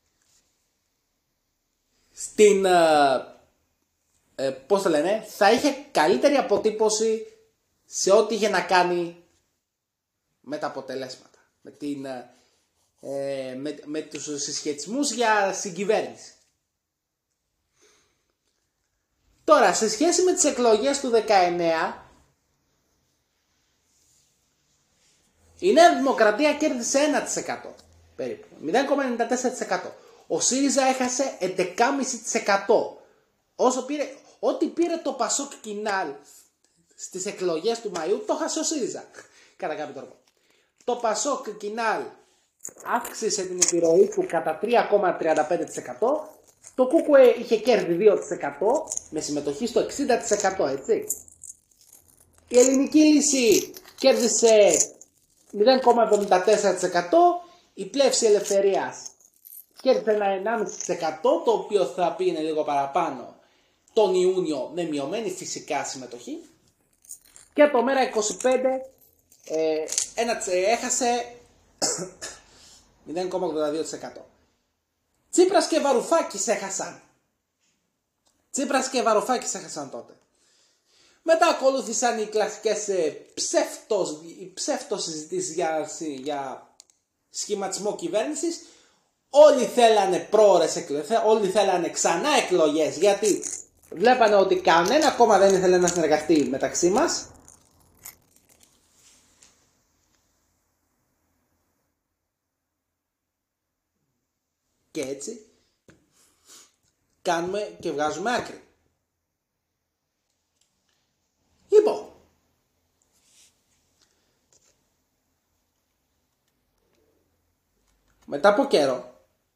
Στην, ε, ε, πώς το λένε, θα είχε καλύτερη αποτύπωση σε ό,τι είχε να κάνει με τα αποτελέσματα. Με, την, ε, με, με τους συσχετισμούς για συγκυβέρνηση. Τώρα, σε σχέση με τις εκλογές του δεκαεννέα, η Νέα Δημοκρατία κέρδισε ένα τοις εκατό περίπου, μηδέν κόμμα ενενήντα τέσσερα τοις εκατό. Ο ΣΥΡΙΖΑ έχασε έντεκα κόμμα πέντε τοις εκατό. Όσο πήρε, ό,τι πήρε το Πασόκ Κινάλ στις εκλογές του Μαΐου, το έχασε ο ΣΥΡΙΖΑ, κατά κάποιο τρόπο. Το Πασόκ Κινάλ αύξησε την επιρροή του κατά τρία κόμμα τριάντα πέντε τοις εκατό. Το Κουκουέ είχε κέρδη δύο τοις εκατό με συμμετοχή στο εξήντα τοις εκατό, έτσι. Η Ελληνική Λύση κέρδισε μηδέν κόμμα εβδομήντα τέσσερα τοις εκατό. Η Πλεύση Ελευθερίας κέρδισε ένα ενάμιση τοις εκατό, το οποίο θα πήγαινε λίγο παραπάνω τον Ιούνιο με μειωμένη φυσικά συμμετοχή. Και το Μέρα είκοσι πέντε ε, ένα, ε, έχασε μηδέν κόμμα ογδόντα δύο τοις εκατό. Τσίπρας και Βαρουφάκης έχασαν. Τσίπρας και Βαρουφάκης έχασαν τότε. Μετά ακολούθησαν οι κλασικές ε, ψεύτος, οι ψεύτος συζητήσεις για, για σχηματισμό κυβέρνησης. Όλοι θέλανε πρόορες εκλογές, όλοι θέλανε ξανά εκλογές, γιατί βλέπανε ότι κανένα κόμμα δεν ήθελε να συνεργαστεί μεταξύ μας. Και έτσι κάνουμε και βγάζουμε άκρη. Λοιπόν, μετά από καιρό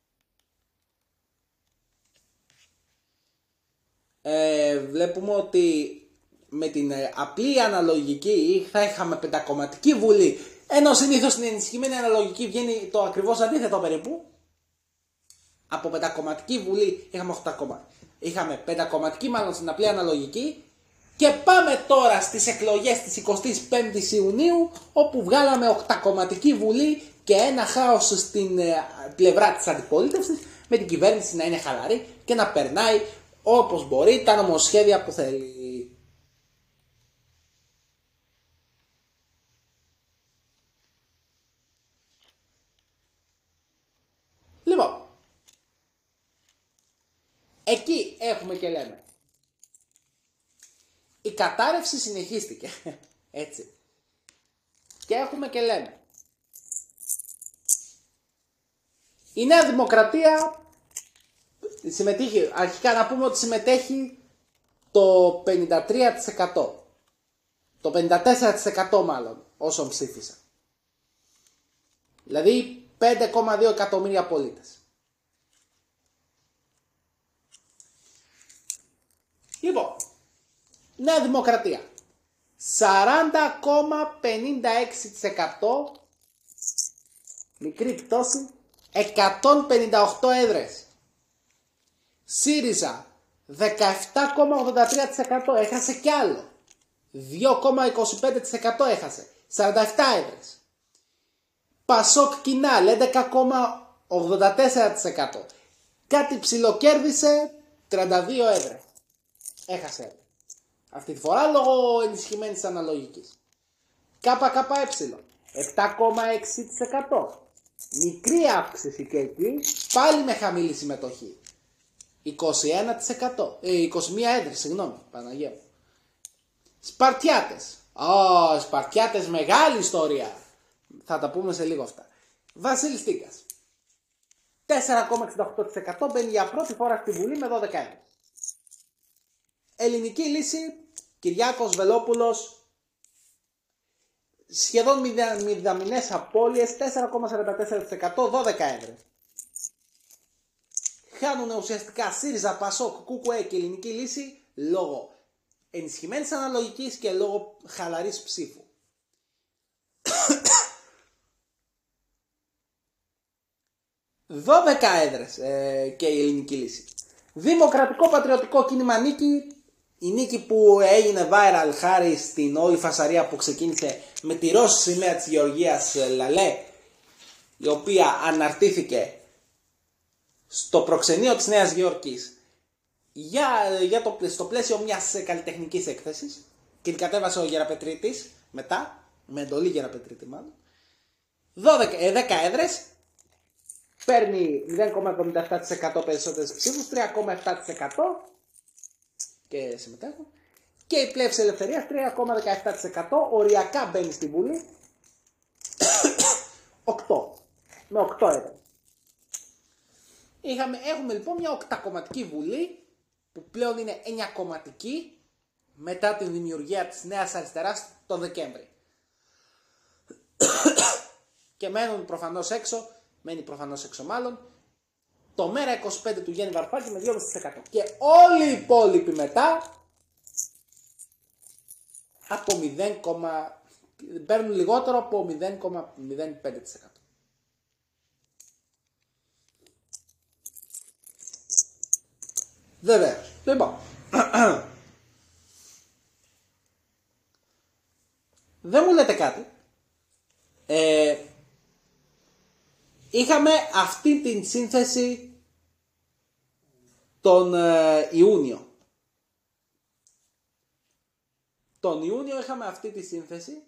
ε, βλέπουμε ότι με την ε, απλή αναλογική θα είχαμε πεντακομματική βουλή, ενώ συνήθως στην ενισχυμένη αναλογική βγαίνει το ακριβώς αντίθετο περίπου. Από πεντακομματική βουλή είχαμε οκτώ κόμματα. Είχαμε πεντακομματική μάλλον στην απλή αναλογική. Και πάμε τώρα στις εκλογές της εικοστής πέμπτης Ιουνίου, όπου βγάλαμε οκτακομματική βουλή και ένα χάος στην πλευρά της αντιπολίτευσης, με την κυβέρνηση να είναι χαλαρή και να περνάει όπως μπορεί τα νομοσχέδια που θέλει. Λοιπόν, εκεί έχουμε και λέμε. Η κατάρρευση συνεχίστηκε. Έτσι. Και έχουμε και λέμε. Η Νέα Δημοκρατία συμμετείχε, αρχικά να πούμε ότι συμμετέχει το πενήντα τρία τοις εκατό. Το πενήντα τέσσερα τοις εκατό μάλλον όσων ψήφισαν. Δηλαδή πέντε κόμμα δύο εκατομμύρια πολίτες. Λοιπόν, Νέα Δημοκρατία σαράντα κόμμα πενήντα έξι τοις εκατό, μικρή πτώση, εκατόν πενήντα οκτώ έδρες. ΣΥΡΙΖΑ δεκαεπτά κόμμα ογδόντα τρία τοις εκατό, έχασε κι άλλο, δύο κόμμα είκοσι πέντε τοις εκατό έχασε. σαράντα επτά έδρες. Πασόκ Κινάλ έντεκα κόμμα ογδόντα τέσσερα τοις εκατό. Κάτι ψιλοκέρδισε, τριάντα δύο έδρες. Έχασε. Αυτή τη φορά λόγω ενισχυμένης αναλογικής. ΚΚΕ επτά κόμμα έξι τοις εκατό. Μικρή αύξηση και εκεί, πάλι με χαμηλή συμμετοχή. είκοσι ένα τοις εκατό. Ε, είκοσι μία έδρες, συγγνώμη, Παναγία μου. Σπαρτιάτες. Ω, Σπαρτιάτες, μεγάλη ιστορία. Θα τα πούμε σε λίγο αυτά. Βασίλης Τίκας. τέσσερα κόμμα εξήντα οκτώ τοις εκατό μπαίνει για πρώτη φορά στη Βουλή με δώδεκα έδρες. Ελληνική Λύση, Κυριάκος Βελόπουλος. Σχεδόν μηδαμινές απώλειες, τέσσερα κόμμα σαράντα τέσσερα τοις εκατό, δώδεκα έδρες. Χάνουν ουσιαστικά ΣΥΡΙΖΑ, ΠΑΣΟΚ, ΚΚΕ και Ελληνική Λύση λόγω ενισχυμένης αναλογικής και λόγω χαλαρής ψήφου. δώδεκα έδρες ε, και η Ελληνική Λύση. Δημοκρατικό Πατριωτικό Κίνημα Νίκη. Η νίκη που έγινε viral χάρη στην όλη φασαρία που ξεκίνησε με τη ροζ σημαία της Γεωργίας Λαλέ, η οποία αναρτήθηκε στο προξενείο της Νέας Υόρκης για, για το, στο πλαίσιο μιας καλλιτεχνικής έκθεσης, και την κατέβασε ο Γεραπετρίτης μετά, με εντολή Γεραπετρίτη μάλλον. δώδεκα, δέκα έδρες, παίρνει μηδέν κόμμα εβδομήντα επτά τοις εκατό περισσότερες ψήφους, τρία κόμμα επτά τοις εκατό και συμμετέχουν. Και η Πλεύση Ελευθερίας τρία κόμμα δεκαεπτά τοις εκατό, οριακά μπαίνει στη Βουλή. οκτώ, με οκτώ έδρες. Είχαμε, έχουμε λοιπόν μια οκτακομματική Βουλή που πλέον είναι εννιακομματική μετά την δημιουργία της Νέας Αριστεράς τον Δεκέμβρη. Και μένουν προφανώς έξω, μένει προφανώς έξω μάλλον, το ΜΕΡΑ είκοσι πέντε του Γιάννη Βαρουφάκη με δύο κόμμα πέντε τοις εκατό. Και όλοι οι υπόλοιποι μετά από μηδέν, παίρνουν λιγότερο από μηδέν κόμμα μηδέν πέντε τοις εκατό. Βεβαίως. Λοιπόν, δεν μου λέτε κάτι. Ε, είχαμε αυτή την σύνθεση τον ε, Ιούνιο. Τον Ιούνιο είχαμε αυτή τη σύνθεση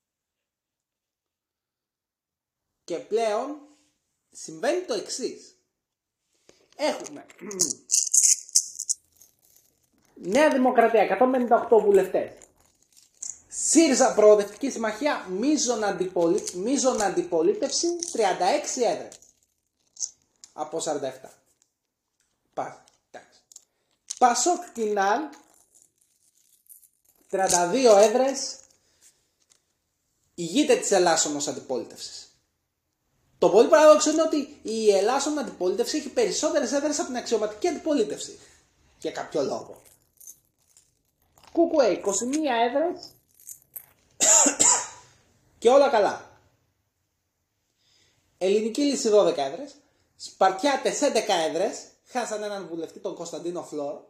και πλέον συμβαίνει το εξής. Έχουμε Νέα Δημοκρατία εκατόν πενήντα οκτώ βουλευτές, ΣΥΡΙΖΑ Προοδευτική Συμμαχία μείζων, αντιπολί... μείζων αντιπολίτευση τριάντα έξι έδρες από σαράντα επτά. Πά, Πασόκ Κινάλ τριάντα δύο έδρες, ηγείται της Ελλάσσονος αντιπολίτευσης. Το πολύ παράδοξο είναι ότι η Ελλάσσον αντιπολίτευση έχει περισσότερες έδρες από την αξιωματική αντιπολίτευση. Για κάποιο λόγο. ΚΚΕ είκοσι μία έδρες και όλα καλά. Ελληνική Λύση δώδεκα έδρες. Σπαρτιάτες έντεκα έδρες. Χάσαν έναν βουλευτή, τον Κωνσταντίνο Φλόρο.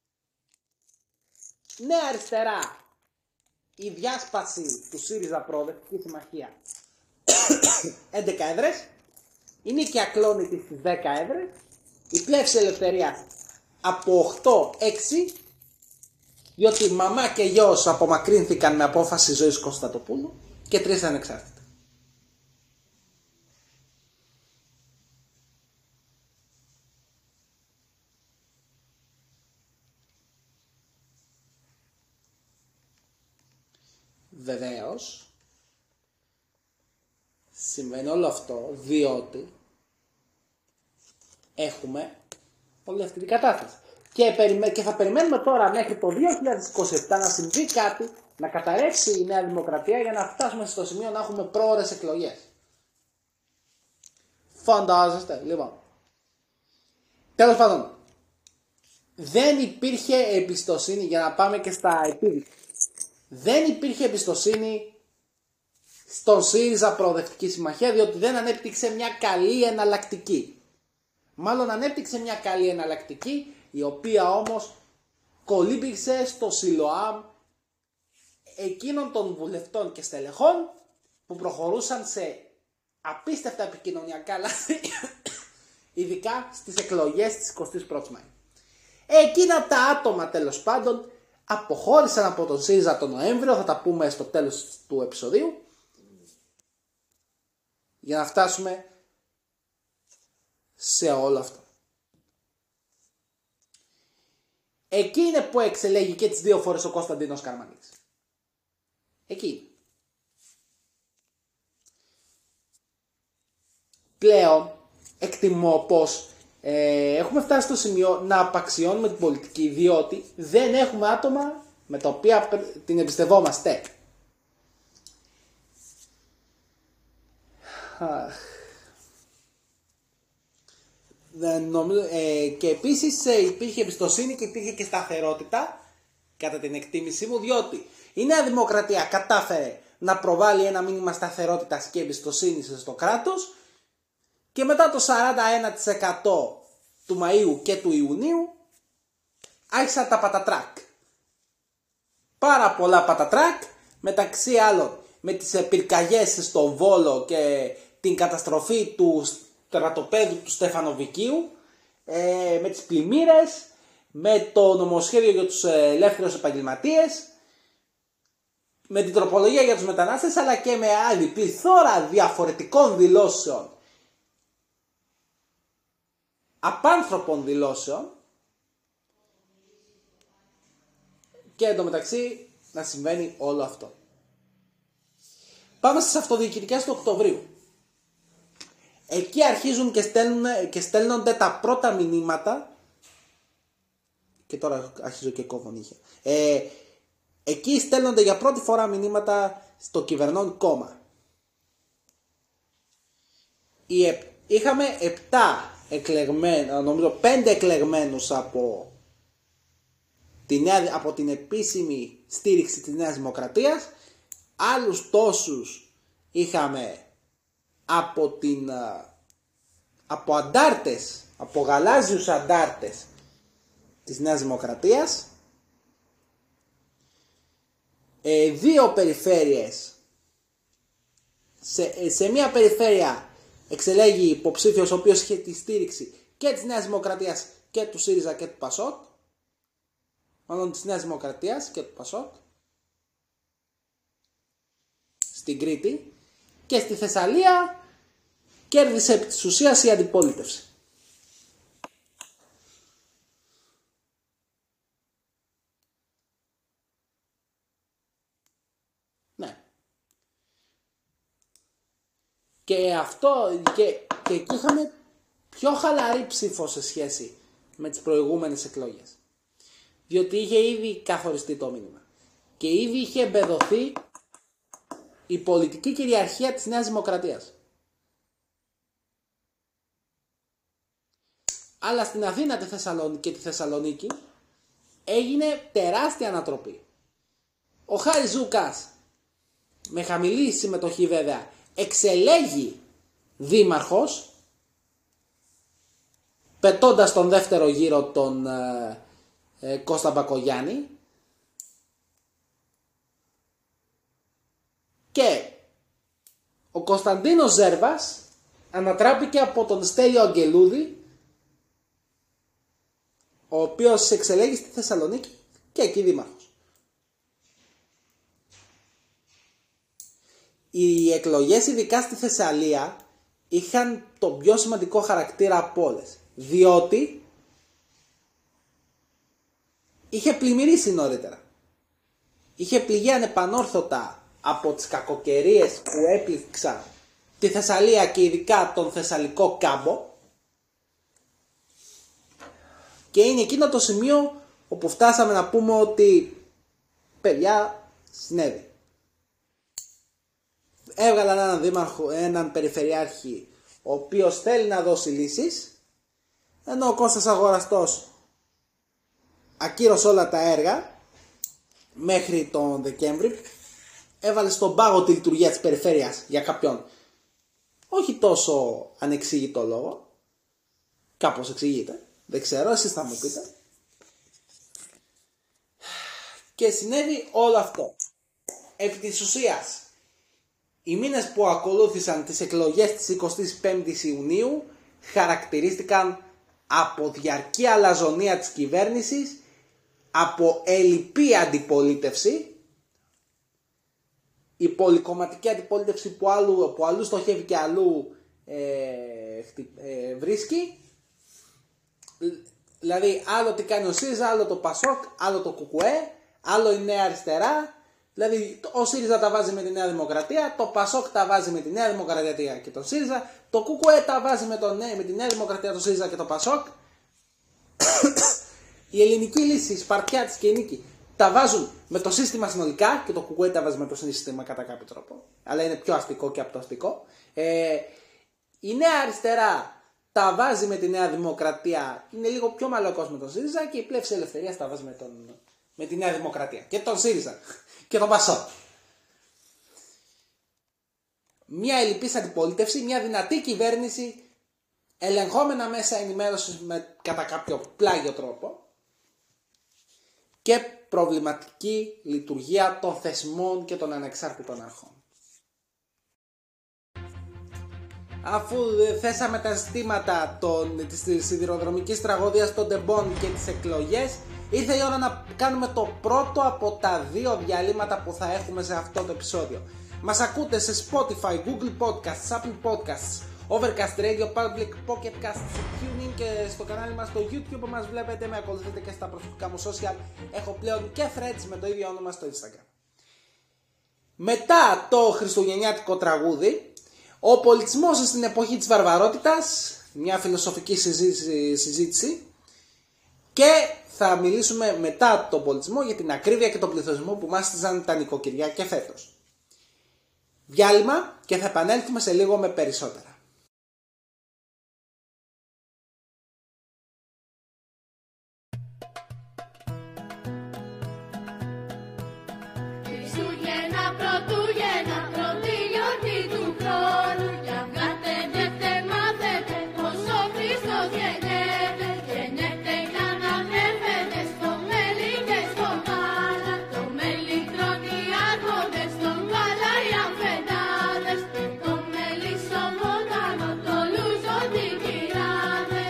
Νέα Αριστερά, η διάσπαση του ΣΥΡΙΖΑ Προοδευτική Συμμαχία, έντεκα έδρες. Η Νίκη Ακλόνητη στις δέκα έδρες. Η Πλεύση Ελευθερίας από οκτώ έξι, διότι μαμά και γιος απομακρύνθηκαν με απόφαση Ζωής Κωνσταντοπούλου, και τρεις ανεξάρτητα. Βεβαίως συμβαίνει όλο αυτό διότι έχουμε όλη αυτή την κατάσταση. Και, περιμέ... και θα περιμένουμε τώρα μέχρι το δύο χιλιάδες είκοσι επτά να συμβεί κάτι, να καταρρεύσει η Νέα Δημοκρατία για να φτάσουμε στο σημείο να έχουμε πρόωρες εκλογές. Φαντάζεστε, λοιπόν. Τέλος πάντων, δεν υπήρχε εμπιστοσύνη, για να πάμε και στα επίδειξη. Δεν υπήρχε εμπιστοσύνη στον ΣΥΡΙΖΑ Προοδευτική Συμμαχία, διότι δεν ανέπτυξε μια καλή εναλλακτική. Μάλλον ανέπτυξε μια καλή εναλλακτική, η οποία όμως κολύμπησε στο Σιλοάμ εκείνων των βουλευτών και στελεχών που προχωρούσαν σε απίστευτα επικοινωνιακά λάθη, ειδικά στις εκλογές της εικοστής πρώτης Μαΐου. Εκείνα τα άτομα τέλος πάντων αποχώρησαν από τον ΣΥΡΙΖΑ τον Νοέμβριο, θα τα πούμε στο τέλος του επεισοδίου, για να φτάσουμε σε όλο αυτό. Εκεί είναι που εξελέγει και τις δύο φορές ο Κωνσταντίνος Καραμανλής. Εκεί. Πλέον εκτιμώ πως ε, έχουμε φτάσει στο σημείο να απαξιώνουμε την πολιτική, διότι δεν έχουμε άτομα με τα οποία την εμπιστευόμαστε. Δεν νομίζω, ε, και επίσης ε, υπήρχε εμπιστοσύνη και υπήρχε και σταθερότητα κατά την εκτίμησή μου, διότι η Νέα Δημοκρατία κατάφερε να προβάλλει ένα μήνυμα σταθερότητας και εμπιστοσύνης στο κράτος και μετά το σαράντα ένα τοις εκατό του Μαΐου και του Ιουνίου άρχισαν τα πατατράκ. Πάρα πολλά πατατράκ, μεταξύ άλλων με τις πυρκαγιές στο Βόλο και την καταστροφή του στρατοπέδου του Στεφανοβικίου, ε, με τις πλημμύρες, με το νομοσχέδιο για τους ελεύθερους επαγγελματίες, με την τροπολογία για τους μετανάστες, αλλά και με άλλη πληθώρα διαφορετικών δηλώσεων, απάνθρωπων δηλώσεων, και εντωμεταξύ να συμβαίνει όλο αυτό. Πάμε στις αυτοδιοικητικές του Οκτωβρίου. Εκεί αρχίζουν και, στέλνουν, και στέλνονται τα πρώτα μηνύματα, και τώρα αρχίζω και κόβω νύχια. Ε, εκεί στέλνονται για πρώτη φορά μηνύματα στο κυβερνών κόμμα. Η, είχαμε επτά εκλεγμένους, νομίζω πέντε εκλεγμένους από την, από την επίσημη στήριξη της Νέας Δημοκρατίας, άλλους τόσους είχαμε από, την, από αντάρτες, από γαλάζιους αντάρτες της Νέας Δημοκρατίας, ε, δύο περιφέρειες, σε, σε μία περιφέρεια εξελέγει υποψήφιος ο οποίος είχε τη στήριξη και της Νέας Δημοκρατίας και του ΣΥΡΙΖΑ και του ΠΑΣΟΚ, μάλλον της Νέας Δημοκρατίας και του ΠΑΣΟΚ, στην Κρήτη, και στη Θεσσαλία κέρδισε επί της ουσίας η αντιπολίτευση. Ναι. Και αυτό και, και εκεί είχαμε πιο χαλαρή ψήφο σε σχέση με τις προηγούμενες εκλογές. Διότι είχε ήδη καθοριστεί το μήνυμα. Και ήδη είχε εμπεδοθεί η πολιτική κυριαρχία της Νέας Δημοκρατίας. Αλλά στην Αθήνα τη Θεσσαλονίκη και τη Θεσσαλονίκη έγινε τεράστια ανατροπή. Ο Χάρης Ζούκας, με χαμηλή συμμετοχή βέβαια, εξελέγει δήμαρχος, πετώντας τον δεύτερο γύρο τον ε, ε, Κώστα Μπακογιάννη, και ο Κωνσταντίνος Ζέρβας ανατράπηκε από τον Στέλιο Αγγελούδη, ο οποίος εξελέγει στη Θεσσαλονίκη και εκεί δήμαρχος. Οι εκλογές ειδικά στη Θεσσαλία είχαν τον πιο σημαντικό χαρακτήρα από όλες, διότι είχε πλημμυρίσει νωρίτερα. Είχε πληγεί ανεπανόρθωτα από τις κακοκαιρίες που έπληξαν τη Θεσσαλία και ειδικά τον Θεσσαλικό κάμπο, και είναι εκείνο το σημείο όπου φτάσαμε να πούμε ότι παιδιά συνέβη. Έβγαλαν έναν δήμαρχο, έναν περιφερειάρχη ο οποίος θέλει να δώσει λύσεις, ενώ ο Κώστας Αγοραστός ακύρωσε όλα τα έργα μέχρι τον Δεκέμβρη, έβαλε στον πάγο τη λειτουργία της περιφέρειας για κάποιον όχι τόσο ανεξήγητο λόγο, κάπως εξηγείται, δεν ξέρω, εσείς θα μου πείτε, και συνέβη όλο αυτό. επί της ουσίας, οι μήνες που ακολούθησαν τις εκλογές της εικοστής πέμπτης Ιουνίου χαρακτηρίστηκαν από διαρκή αλαζονία της κυβέρνησης, από ελλειπή αντιπολίτευση, η πολυκομματική αντιπολίτευση που αλλού, που αλλού στοχεύει και αλλού ε, ε, βρίσκει. Δηλαδή άλλο τι κάνει ο ΣΥΡΙΖΑ, άλλο το ΠΑΣΟΚ, άλλο το ΚΚΕ, άλλο η Νέα Αριστερά. Δηλαδή ο ΣΥΡΙΖΑ τα βάζει με τη Νέα Δημοκρατία, το ΠΑΣΟΚ τα βάζει με τη Νέα Δημοκρατία και τον ΣΥΡΙΖΑ, το ΚΚΕ τα βάζει με, τον, με τη Νέα Δημοκρατία, τον ΣΥΡΙΖΑ και το ΠΑΣΟΚ. Η ελληνική λύση, η Σπαρτιά της και η Νίκη τα βάζουν με το σύστημα συνολικά και το ΚΚΕ τα βάζει με το σύστημα κατά κάποιο τρόπο. Αλλά είναι πιο αστικό και απτοαστικό. Ε, η Νέα Αριστερά τα βάζει με τη Νέα Δημοκρατία, είναι λίγο πιο μαλακός με τον ΣΥΡΙΖΑ, και η Πλεύση Ελευθερίας τα βάζει με, τον, με τη Νέα Δημοκρατία και τον ΣΥΡΙΖΑ και τον ΠΑΣΟΚ. Μια ελλειπής αντιπολίτευση, μια δυνατή κυβέρνηση, ελεγχόμενα μέσα ενημέρωσης με, κατά κάποιο πλάγιο τρόπο, και προβληματική λειτουργία των θεσμών και των ανεξάρτητων αρχών. Αφού θέσαμε τα ζητήματα των, της σιδηροδρομικής τραγωδίας των τεμπών και τις εκλογές, ήρθε η ώρα να κάνουμε το πρώτο από τα δύο διαλύματα που θα έχουμε σε αυτό το επεισόδιο. Μας ακούτε σε Spotify, Google Podcasts, Apple Podcasts, Overcast Radio, Public Pocket Casts, TuneIn και στο κανάλι μας στο YouTube που μας βλέπετε, με ακολουθείτε και στα προσωπικά μου social. Έχω πλέον και threads με το ίδιο όνομα στο Instagram. Μετά το χριστουγεννιάτικο τραγούδι, ο πολιτισμός στην εποχή της βαρβαρότητας, μια φιλοσοφική συζήτηση, συζήτηση, και θα μιλήσουμε μετά τον πολιτισμό για την ακρίβεια και τον πληθωρισμό που μάστιζαν τα νοικοκυριά και φέτος. Διάλειμμα και θα επανέλθουμε σε λίγο με περισσότερα. Χριστούγεννα, Πρωτούγεννα, πρώτη γιορτή του χρόνου. Για βγάτε νιέτε, μάθετε πως ο Χριστός γεννιέται. Γεννιέται για να ανέβετε στο μέλι και στο γάλα. Το μέλι τρώνε οι άρχοντες, το γάλα οι αφεντάδες. Το μέλι στο βότανο, το λούζονται οι κυράδες.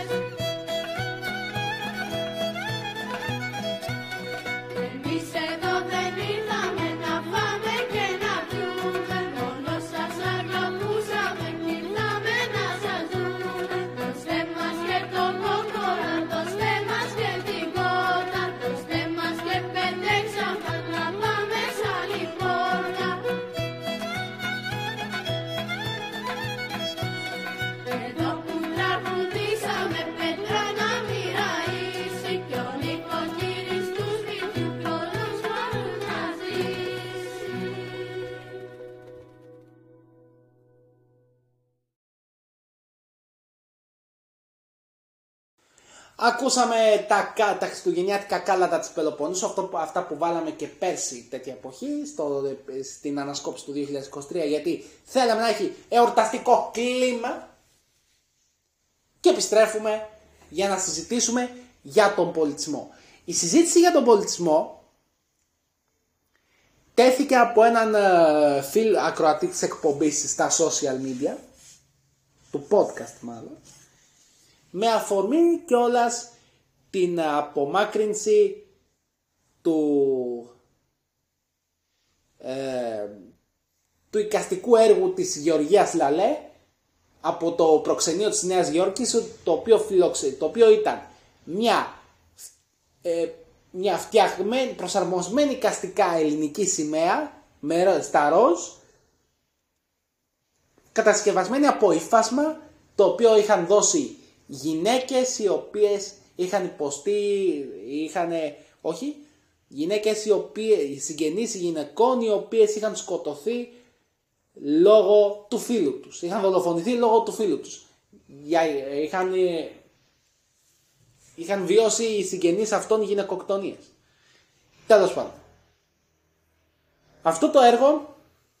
Εμείς εδώ δεν ήρθαμε να φάμε και να πιούμε, μόνο σας αγαπούσαμε κι ήρθαμε να σας δούμε. Δώστε μας και τον κόκορα, δώστε μας και την κότα, δώστε μας και πέντε ξαφά να πάμε σ' άλλη πόρτα. Εδώ που τραγουδήσαμε πέτρα να μοιραήσει, κι ο νοικοκύρης του σπιτιού όλους μπορούν να ζήσει. Ακούσαμε τα, τα χριστουγεννιάτικα κάλατα της Πελοποννήσου, αυτό, που- αυτά που βάλαμε και πέρσι τέτοια εποχή, στο, στην ανασκόπηση του δύο χιλιάδες είκοσι τρία, γιατί θέλαμε να έχει εορταστικό κλίμα, και επιστρέφουμε για να συζητήσουμε για τον πολιτισμό. Η συζήτηση για τον πολιτισμό τέθηκε από έναν ε, φίλο ακροατή της εκπομπής στα social media, του podcast μάλλον, με αφορμή κιόλας την απομάκρυνση του, ε, του εικαστικού έργου της Γεωργίας Λαλέ από το προξενείο της Νέας Υόρκης, το οποίο, φιλοξε, το οποίο ήταν μια, ε, μια φτιαγμένη, προσαρμοσμένη εικαστικά ελληνική σημαία με, στα ροζ, κατασκευασμένη από υφάσμα, το οποίο είχαν δώσει γυναίκες οι οποίες είχαν υποστεί, είχαν, όχι, γυναίκες οι οποίες, συγγενείς γυναικών οι οποίες είχαν σκοτωθεί λόγω του φίλου τους, είχαν δολοφονηθεί λόγω του φίλου τους. Είχαν, είχαν βιώσει οι συγγενείς αυτών γυναικοκτονίες. Τέλος πάντων. Αυτό το έργο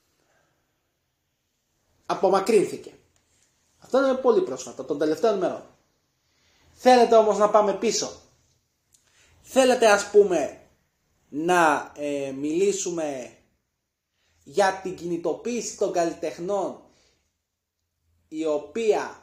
απομακρύνθηκε. Αυτό είναι πολύ πρόσφατα, των τελευταίων ημερών. Θέλετε όμως να πάμε πίσω. Θέλετε ας πούμε να ε, μιλήσουμε για την κινητοποίηση των καλλιτεχνών, η οποία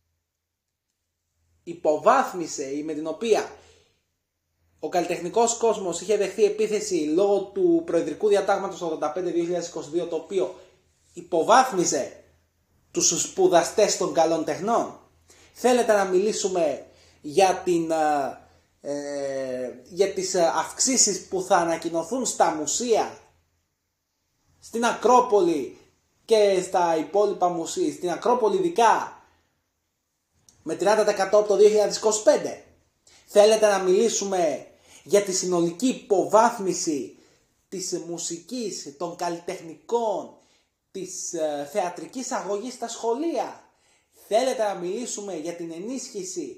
υποβάθμισε ή με την οποία ο καλλιτεχνικός κόσμος είχε δεχθεί επίθεση λόγω του προεδρικού διατάγματος ογδόντα πέντε δύο χιλιάδες είκοσι δύο, το οποίο υποβάθμιζε τους σπουδαστές των καλών τεχνών. Θέλετε να μιλήσουμε για, την, ε, για τις αυξήσεις που θα ανακοινωθούν στα μουσεία, στην Ακρόπολη και στα υπόλοιπα μουσεία, στην Ακρόπολη ειδικά, με τριάντα τοις εκατό από το δύο χιλιάδες είκοσι πέντε. Θέλετε να μιλήσουμε για τη συνολική υποβάθμιση της μουσικής, των καλλιτεχνικών, της ε, θεατρικής αγωγής στα σχολεία. Θέλετε να μιλήσουμε για την ενίσχυση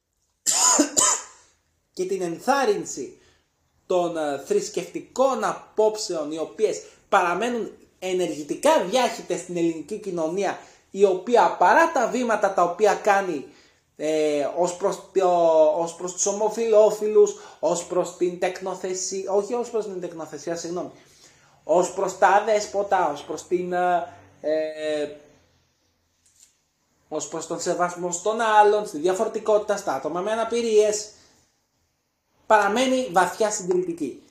και την ενθάρρυνση των ε, θρησκευτικών απόψεων, οι οποίες παραμένουν ενεργητικά διάχυτες στην ελληνική κοινωνία, η οποία παρά τα βήματα τα οποία κάνει ε, ως, προς το, ως προς τους ομοφυλόφιλους, ως προς την τεκνοθεσία, όχι ως προς την τεκνοθεσία, συγγνώμη, ως προς τα αδέσποτα, ως προς την ε, ως προς τον σεβασμό στον άλλον, στη διαφορετικότητα, στα άτομα με αναπηρίες, παραμένει βαθιά συντηρητική.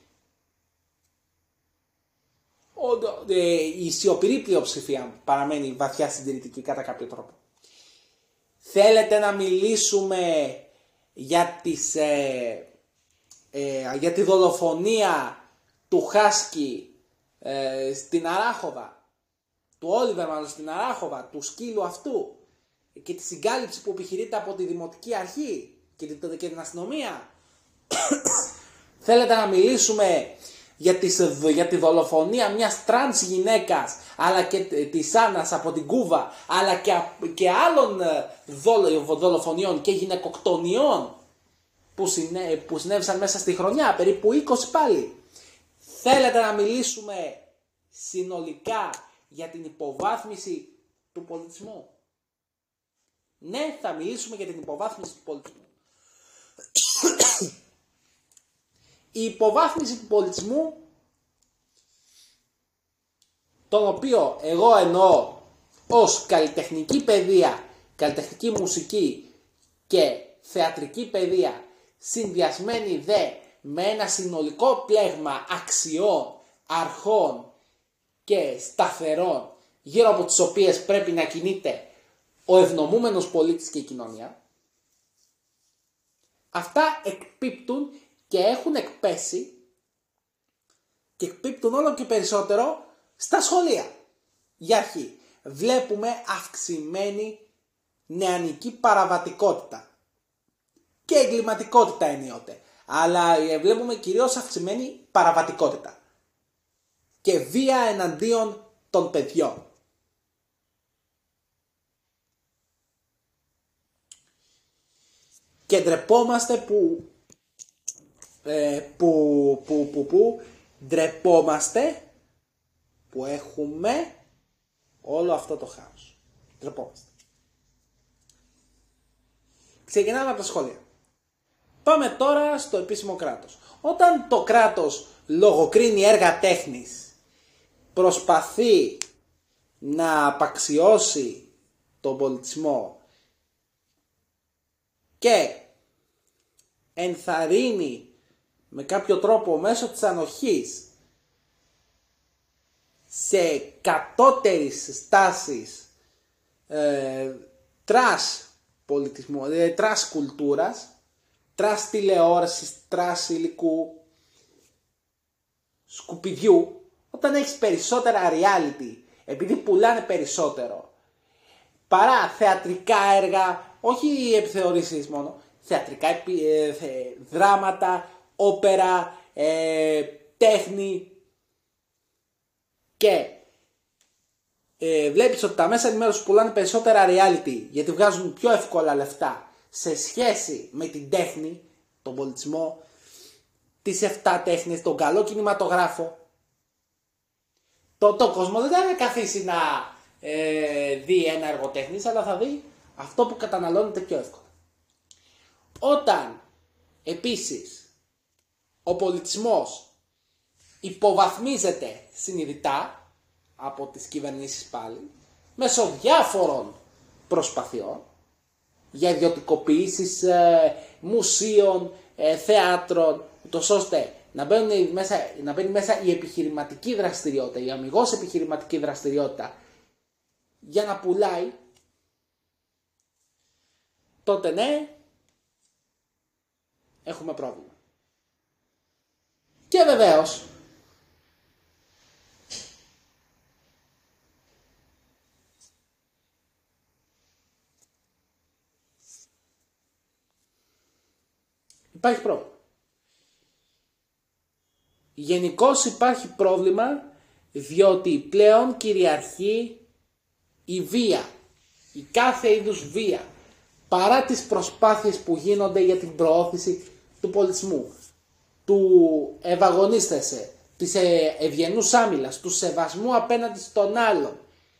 Η σιωπηρή πλειοψηφία παραμένει βαθιά συντηρητική κατά κάποιο τρόπο. Θέλετε να μιλήσουμε για, τις, ε, ε, για τη δολοφονία του Χάσκι ε, στην Αράχοβα, του Όλιβερ μάλλον στην Αράχοβα, του σκύλου αυτού, και τη συγκάλυψη που επιχειρείται από τη Δημοτική Αρχή και την, και την αστυνομία. Θέλετε να μιλήσουμε για, τις, για τη δολοφονία μιας τρανς γυναίκας, αλλά και της Άννας από την Κούβα, αλλά και, και άλλων δολο, δολοφονιών και γυναικοκτονιών που, συνέ, που συνέβησαν μέσα στη χρονιά, περίπου είκοσι πάλι. Θέλετε να μιλήσουμε συνολικά για την υποβάθμιση του πολιτισμού. Ναι, θα μιλήσουμε για την υποβάθμιση του πολιτισμού. Η υποβάθμιση του πολιτισμού, τον οποίο εγώ εννοώ ως καλλιτεχνική παιδεία, καλλιτεχνική μουσική και θεατρική παιδεία, συνδυασμένη δε με ένα συνολικό πλέγμα αξιών, αρχών και σταθερών, γύρω από τις οποίες πρέπει να κινείται ο ευνομούμενος πολίτης και η κοινωνία, αυτά εκπίπτουν και έχουν εκπέσει και εκπίπτουν όλο και περισσότερο στα σχολεία. Για αρχή, βλέπουμε αυξημένη νεανική παραβατικότητα και εγκληματικότητα ενίοτε, αλλά βλέπουμε κυρίως αυξημένη παραβατικότητα και βία εναντίον των παιδιών. Και ντρεπόμαστε που, ε, που, που, που, που, ντρεπόμαστε που έχουμε όλο αυτό το χάος. Ντρεπόμαστε. Ξεκινάμε από τα σχόλια. Πάμε τώρα στο επίσημο κράτος. Όταν το κράτος λογοκρίνει έργα τέχνης, προσπαθεί να απαξιώσει τον πολιτισμό και ενθαρρύνει με κάποιο τρόπο μέσω της ανοχής σε κατώτερης στάσης ε, τρας πολιτισμού, δηλαδή τρας κουλτούρας, τρας τηλεόρασης, τρας υλικού, σκουπιδιού, όταν έχεις περισσότερα reality, επειδή πουλάνε περισσότερο, παρά θεατρικά έργα, όχι επιθεωρήσεις μόνο, θεατρικά ε, θε, δράματα, όπερα, ε, τέχνη, και ε, βλέπεις ότι τα μέσα ενημέρωσης πουλάνε περισσότερα reality γιατί βγάζουν πιο εύκολα λεφτά σε σχέση με την τέχνη, τον πολιτισμό, τις εφτά τέχνες, τον καλό κινηματογράφο. Το, το κόσμο δεν θα καθίσει να ε, δει ένα έργο τέχνης, αλλά θα δει αυτό που καταναλώνεται πιο εύκολα. Όταν επίσης ο πολιτισμός υποβαθμίζεται συνειδητά, από τις κυβερνήσεις πάλι, μέσω διάφορων προσπαθειών για ιδιωτικοποιήσεις ε, μουσείων, ε, θεάτρων, ούτως ώστε να, μέσα, να μπαίνει μέσα η επιχειρηματική δραστηριότητα, η αμιγώς επιχειρηματική δραστηριότητα για να πουλάει, τότε ναι, έχουμε πρόβλημα. Και βεβαίως, υπάρχει πρόβλημα. Γενικώς υπάρχει πρόβλημα διότι πλέον κυριαρχεί η βία, η κάθε είδους βία, παρά τις προσπάθειες που γίνονται για την προώθηση του πολιτισμού, του ευαγωνίστεσαι, της ευγενούς άμυλας, του σεβασμού απέναντι στον άλλον,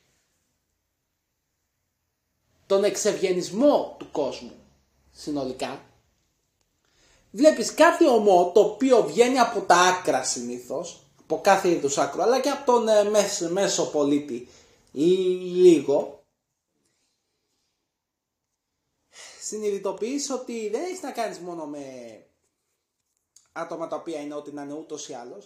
τον εξευγενισμό του κόσμου συνολικά. Βλέπεις κάτι ομό το οποίο βγαίνει από τα άκρα συνήθως, από κάθε είδους άκρο, αλλά και από τον ε, μέσο, μέσο πολίτη λίγο. Συνειδητοποιείς ότι δεν έχεις να κάνεις μόνο με άτομα τα οποία είναι ό,τι να είναι ούτως ή άλλως,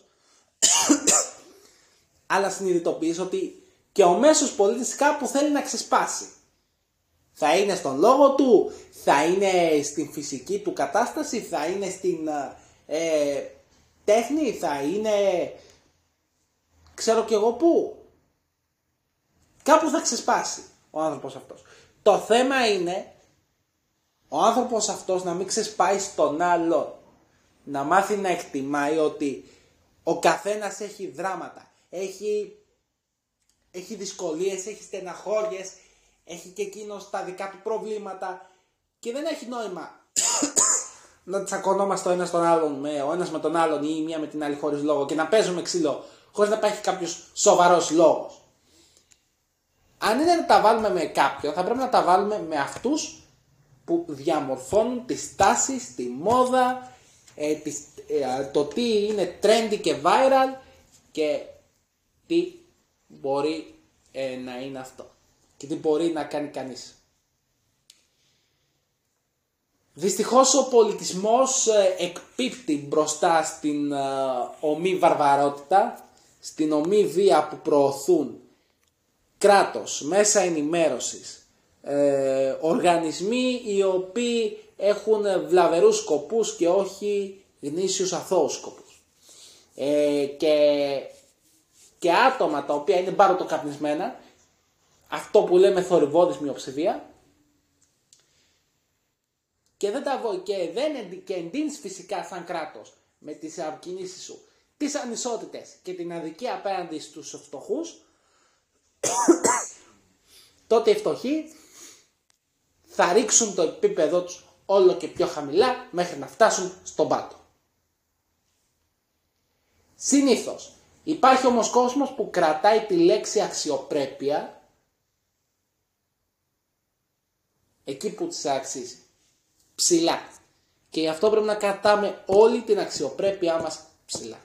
αλλά συνειδητοποιείς ότι και ο μέσος πολίτης κάπου θέλει να ξεσπάσει. Θα είναι στον λόγο του, θα είναι στην φυσική του κατάσταση, θα είναι στην ε, τέχνη, θα είναι ξέρω κι εγώ πού. Κάπου θα ξεσπάσει ο άνθρωπος αυτός. Το θέμα είναι ο άνθρωπος αυτός να μην ξεσπάει στον άλλο, να μάθει να εκτιμάει ότι ο καθένας έχει δράματα, έχει, έχει δυσκολίες, έχει στεναχώριες, έχει και εκείνος τα δικά του προβλήματα και δεν έχει νόημα να τσακωνόμαστε ο ένας, τον άλλον, με, ο ένας με τον άλλον ή η μία με την άλλη χωρίς λόγο και να παίζουμε ξύλο χωρίς να υπάρχει κάποιος σοβαρός λόγος. Αν είναι να τα βάλουμε με κάποιον, θα πρέπει να τα βάλουμε με αυτούς που διαμορφώνουν τις τάσεις, τη μόδα, ε, τις, ε, το τι είναι trendy και viral και τι μπορεί ε, να είναι αυτό και τι μπορεί να κάνει κανείς. Δυστυχώς ο πολιτισμός ε, εκπίπτει μπροστά στην ε, ομή βαρβαρότητα, στην ομή βία που προωθούν κράτος, μέσα ενημέρωσης, ε, οργανισμοί οι οποίοι έχουν βλαβερούς σκοπούς και όχι γνήσιους αθώους σκοπούς. Ε, και, και άτομα τα οποία είναι μπαρωτοκαπνισμένα, αυτό που λέμε θορυβώδης μειοψηφία, και δεν τα βο... και δεν και εντείνεις φυσικά σαν κράτος με τις κινήσεις σου τις ανισότητες και την αδικία απέναντι στους φτωχούς, τότε οι φτωχοί θα ρίξουν το επίπεδο τους όλο και πιο χαμηλά μέχρι να φτάσουν στον πάτο. Συνήθως υπάρχει όμως κόσμος που κρατάει τη λέξη αξιοπρέπεια εκεί που της αξίζει, ψηλά. Και γι' αυτό πρέπει να κρατάμε όλη την αξιοπρέπειά μας ψηλά.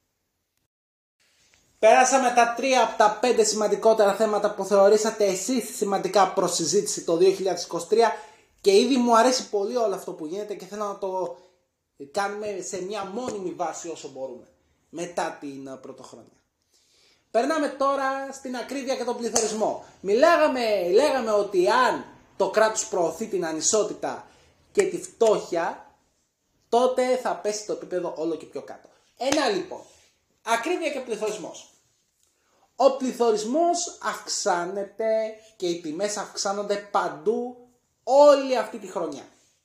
Πέρασαμε τα τρία από τα πέντε σημαντικότερα θέματα που θεωρήσατε εσείς σημαντικά προς συζήτηση το δύο χιλιάδες είκοσι τρία και ήδη μου αρέσει πολύ όλο αυτό που γίνεται και θέλω να το κάνουμε σε μια μόνιμη βάση όσο μπορούμε μετά την πρωτοχρονιά. Περνάμε τώρα στην ακρίβεια και τον πληθωρισμό. Μιλάγαμε, λέγαμε ότι αν το κράτος προωθεί την ανισότητα και τη φτώχεια, τότε θα πέσει το επίπεδο όλο και πιο κάτω. Ένα λοιπόν, ακρίβεια και πληθωρισμός. Ο πληθωρισμός αυξάνεται και οι τιμές αυξάνονται παντού όλη αυτή τη χρονιά.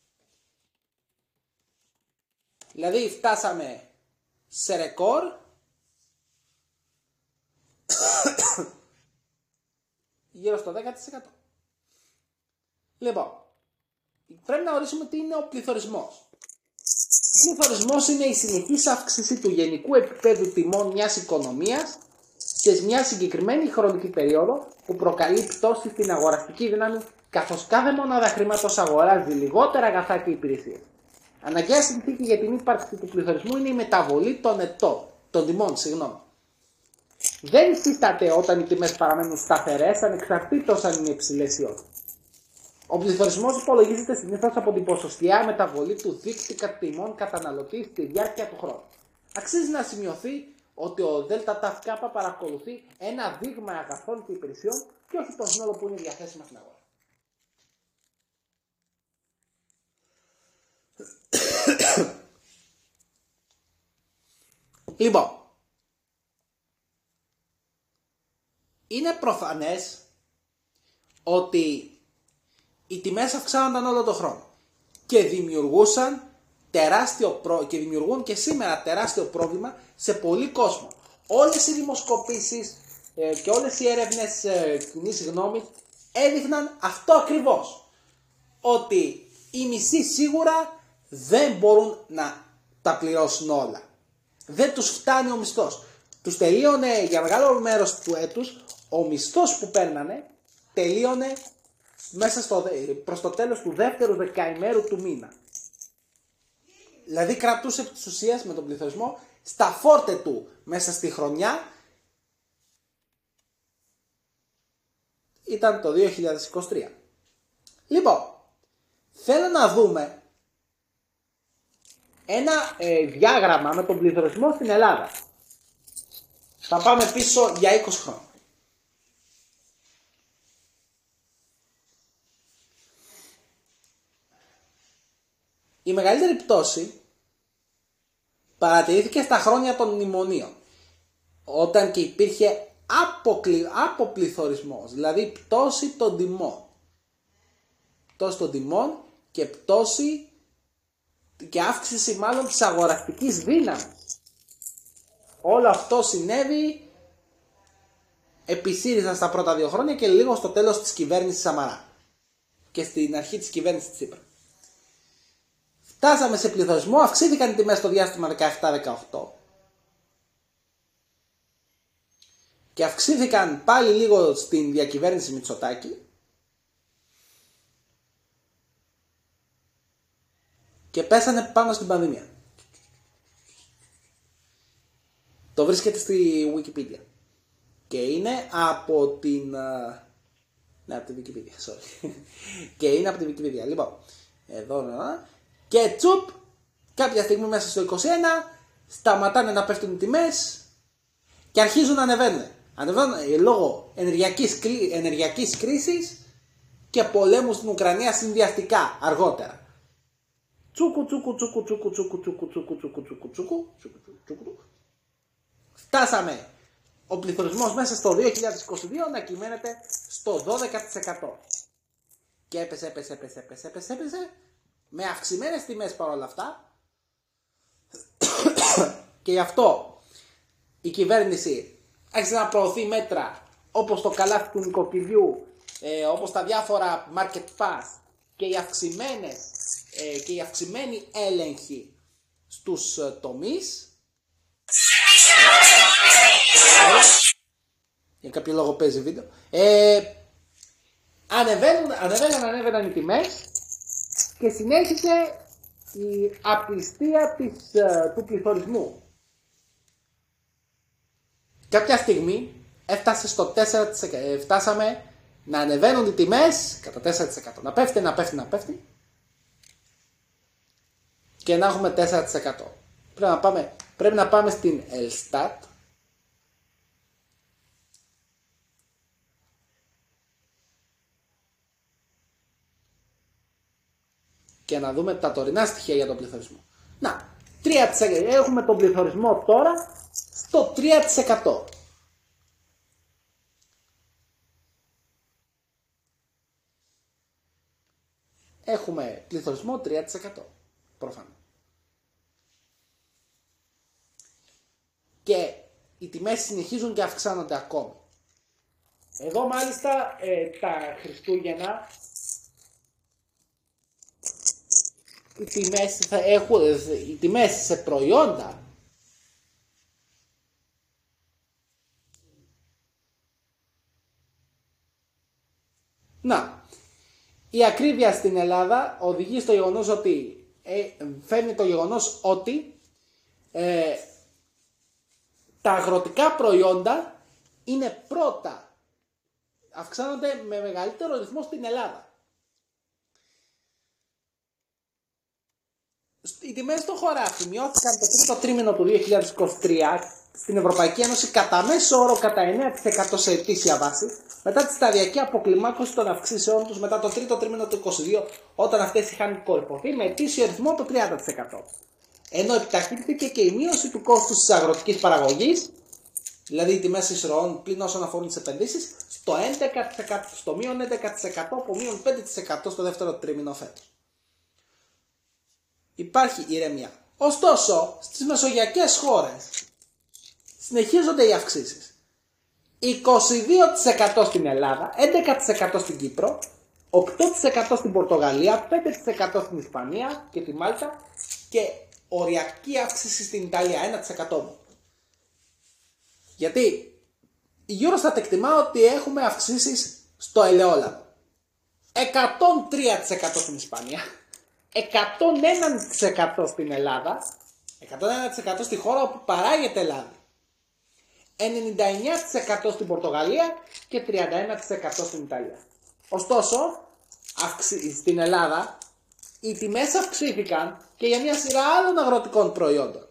Δηλαδή φτάσαμε σε ρεκόρ γύρω στο δέκα τοις εκατό. Λοιπόν, πρέπει να ορίσουμε τι είναι ο πληθωρισμός. Ο πληθωρισμός είναι η συνεχής αύξηση του γενικού επίπεδου τιμών μιας οικονομίας σε μια συγκεκριμένη χρονική περίοδο που προκαλεί πτώση στην αγοραστική δύναμη, καθώς κάθε μονάδα χρήματος αγοράζει λιγότερα αγαθά και υπηρεσίες. Αναγκαία συνθήκη για την ύπαρξη του πληθωρισμού είναι η μεταβολή των ετών, των τιμών, συγγνώμη. δεν υφίσταται όταν οι τιμές παραμένουν σταθερές ανεξαρτήτως αν είναι υψηλές ή όχι. Ο πληθωρισμός υπολογίζεται συνήθως από την ποσοστιαία μεταβολή του δείκτη τιμών καταναλωτή στη διάρκεια του χρόνου. Αξίζει να σημειωθεί ότι ο ΔΚ παρακολουθεί ένα δείγμα αγαθών και υπηρεσιών και όχι το σύνολο που είναι διαθέσιμα στην αγορά. Λοιπόν, είναι προφανές ότι οι τιμές αυξάνονταν όλο τον χρόνο και δημιουργούσαν τεράστιο προ... και δημιουργούν και σήμερα τεράστιο πρόβλημα σε πολλοί κόσμο. Όλες οι δημοσκοπήσεις ε, και όλες οι έρευνες ε, κοινής γνώμης έδειχναν αυτό ακριβώς. Ότι οι μισοί σίγουρα δεν μπορούν να τα πληρώσουν όλα. Δεν τους φτάνει ο μισθός. Τους τελείωνε για μεγάλο μέρος του έτους, ο μισθός που παίρνανε τελείωνε μέσα στο, προς το τέλος του δεύτερου δεκαημέρου του μήνα. Δηλαδή κρατούσε επί της ουσίας με τον πληθωρισμό στα φόρτε του μέσα στη χρονιά. Ήταν το δύο χιλιάδες είκοσι τρία. Λοιπόν, θέλω να δούμε ένα ε, διάγραμμα με τον πληθωρισμό στην Ελλάδα. Θα πάμε πίσω για είκοσι χρόνια. Η μεγαλύτερη πτώση παρατηρήθηκε στα χρόνια των μνημονίων, όταν και υπήρχε αποκλει... αποπληθωρισμός, δηλαδή πτώση των τιμών. Πτώση των τιμών και πτώση και αύξηση μάλλον της αγοραστικής δύναμης. Όλο αυτό συνέβη επί ΣΥΡΙΖΑ στα πρώτα δύο χρόνια και λίγο στο τέλος της κυβέρνησης Σαμαρά και στην αρχή της κυβέρνησης Τσίπρα. Φτάσαμε σε πληθωρισμό, αυξήθηκαν οι τιμές στο διάστημα δεκαεπτά δεκαοκτώ και αυξήθηκαν πάλι λίγο στην διακυβέρνηση Μητσοτάκη και πέσανε πάνω στην πανδημία. Το βρίσκεται στη Wikipedia και είναι από την... Ναι, από την Wikipedia, sorry. Και είναι από την Wikipedia. Λοιπόν, εδώ να... Και τσουπ, κάποια στιγμή μέσα στο είκοσι ένα σταματάνε να πέφτουν οι τιμές και αρχίζουν να ανεβαίνουν. Ανεβαίνουν λόγω ενεργειακής, ενεργειακής κρίσης και πολέμου στην Ουκρανία συνδυαστικά αργότερα. Τσούκου τσούκου τσούκου τσούκου τσούκου τσούκου τσούκου τσούκου τσούκου τσούκου τσούκου. Φτάσαμε ο πληθωρισμός μέσα στο δύο χιλιάδες είκοσι δύο να κυμαίνεται στο δώδεκα τοις εκατό. Και έπεσε, έπεσε, έπεσε, έπεσε, έπεσε, έπεσε. Με αυξημένες τιμές παρόλα αυτά και γι' αυτό η κυβέρνηση άρχισε να προωθεί μέτρα όπως το καλάθι του νοικοκυριού, ε, όπως τα διάφορα market pass και οι αυξημένες ε, και η αυξημένη έλεγχη στους ε, τομείς. Για κάποιο λόγο παίζει βίντεο. Ε, ανεβαίνουν, ανεβαίνουν, ανέβαιναν οι τιμές και συνέχισε η απληστία της, uh, του πληθωρισμού. Κάποια στιγμή έφτασε στο τέσσερα τοις εκατό. Φτάσαμε να ανεβαίνουν οι τιμές κατά τέσσερα τοις εκατό. Να πέφτει, να πέφτει, να πέφτει. Και να έχουμε τέσσερα τοις εκατό. Πρέπει να πάμε, πρέπει να πάμε στην Ελστάτ. Και να δούμε τα τωρινά στοιχεία για τον πληθωρισμό. Να, τρία τοις εκατό. Έχουμε τον πληθωρισμό τώρα στο τρία τοις εκατό. Έχουμε πληθωρισμό τρία τοις εκατό. Προφανώς. Και οι τιμές συνεχίζουν και αυξάνονται ακόμη. Εδώ μάλιστα ε, τα Χριστούγεννα οι τιμές, θα έχουν, οι τιμές σε προϊόντα να, η ακρίβεια στην Ελλάδα οδηγεί στο γεγονός ότι ε, φέρνει το γεγονός ότι ε, τα αγροτικά προϊόντα είναι πρώτα. Αυξάνονται με μεγαλύτερο ρυθμό στην Ελλάδα. Οι τιμές στο χωράφι μειώθηκαν το τρίτο τρίμηνο του δύο χιλιάδες είκοσι τρία στην Ευρωπαϊκή Ένωση κατά μέσο όρο κατά εννέα τοις εκατό σε ετήσια βάση, μετά τη σταδιακή αποκλιμάκωση των αυξήσεών τους μετά το τρίτο τρίμηνο του είκοσι δύο, όταν αυτές είχαν κορυφωθεί με ετήσιο ρυθμό το τριάντα τοις εκατό. Ενώ επιταχύνθηκε και η μείωση του κόστους της αγροτικής παραγωγής, δηλαδή οι τιμές εισρωών πλην όσον αφορούν τις επενδύσεις, στο, έντεκα τοις εκατό, στο μείον έντεκα τοις εκατό από μείον πέντε τοις εκατό στο δεύτερο τρίμηνο φέτος. Υπάρχει ηρεμία. Ωστόσο, στις μεσογειακές χώρες συνεχίζονται οι αυξήσεις. είκοσι δύο τοις εκατό στην Ελλάδα, έντεκα τοις εκατό στην Κύπρο, οκτώ τοις εκατό στην Πορτογαλία, πέντε τοις εκατό στην Ισπανία και τη Μάλτα και οριακή αύξηση στην Ιταλία, ένα τοις εκατό. Γιατί η Eurostat εκτιμά ότι έχουμε αυξήσεις στο ελαιόλαδο. εκατόν τρία τοις εκατό στην Ισπανία, εκατόν ένα τοις εκατό στην Ελλάδα, εκατόν ένα τοις εκατό στη χώρα όπου παράγεται λάδι, ενενήντα εννέα τοις εκατό στην Πορτογαλία και τριάντα ένα τοις εκατό στην Ιταλία. Ωστόσο, στην Ελλάδα οι τιμές αυξήθηκαν και για μια σειρά άλλων αγροτικών προϊόντων.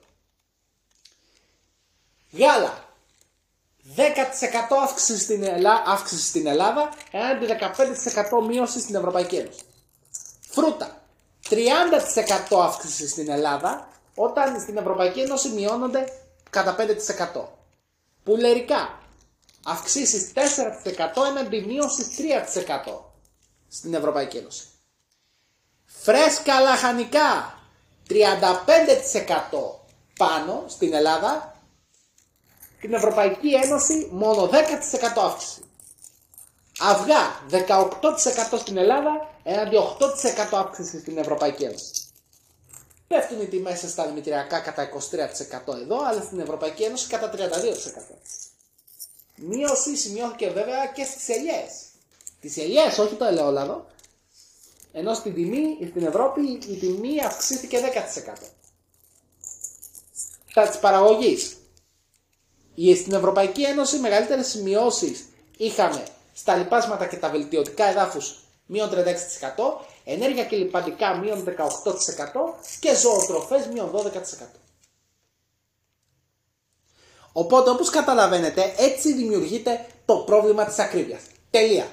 Γάλα, δέκα τοις εκατό αύξηση στην, Ελλάδα, αύξηση στην Ελλάδα, έναντι δεκαπέντε τοις εκατό μείωση στην Ευρωπαϊκή Ένωση. Φρούτα, τριάντα τοις εκατό αύξηση στην Ελλάδα, όταν στην Ευρωπαϊκή Ένωση μειώνονται κατά πέντε τοις εκατό. Πουλερικά, αυξήσεις τέσσερα τοις εκατό έναντι μείωσης τρία τοις εκατό στην Ευρωπαϊκή Ένωση. Φρέσκα λαχανικά, τριάντα πέντε τοις εκατό πάνω στην Ελλάδα, στην Ευρωπαϊκή Ένωση μόνο δέκα τοις εκατό αύξηση. Αυγά, δεκαοκτώ τοις εκατό στην Ελλάδα, έναντι οκτώ τοις εκατό αύξηση στην Ευρωπαϊκή Ένωση. Πέφτουν οι τιμές στα δημητριακά κατά είκοσι τρία τοις εκατό εδώ, αλλά στην Ευρωπαϊκή Ένωση κατά τριάντα δύο τοις εκατό. Μείωση σημειώθηκε βέβαια και στις ελιές. Τις ελιές, όχι το ελαιόλαδο, ενώ στην τιμή, στην Ευρώπη η τιμή αυξήθηκε δέκα τοις εκατό. Τα της παραγωγής. Στην Ευρωπαϊκή Ένωση μεγαλύτερες μειώσεις είχαμε στα λιπάσματα και τα βελτιωτικά εδάφους μείον τριάντα έξι τοις εκατό, ενέργεια και λιπαντικά μείον δεκαοκτώ τοις εκατό και ζωοτροφές μείον δώδεκα τοις εκατό. Οπότε, όπως καταλαβαίνετε, έτσι δημιουργείται το πρόβλημα της ακρίβειας. Τελεία.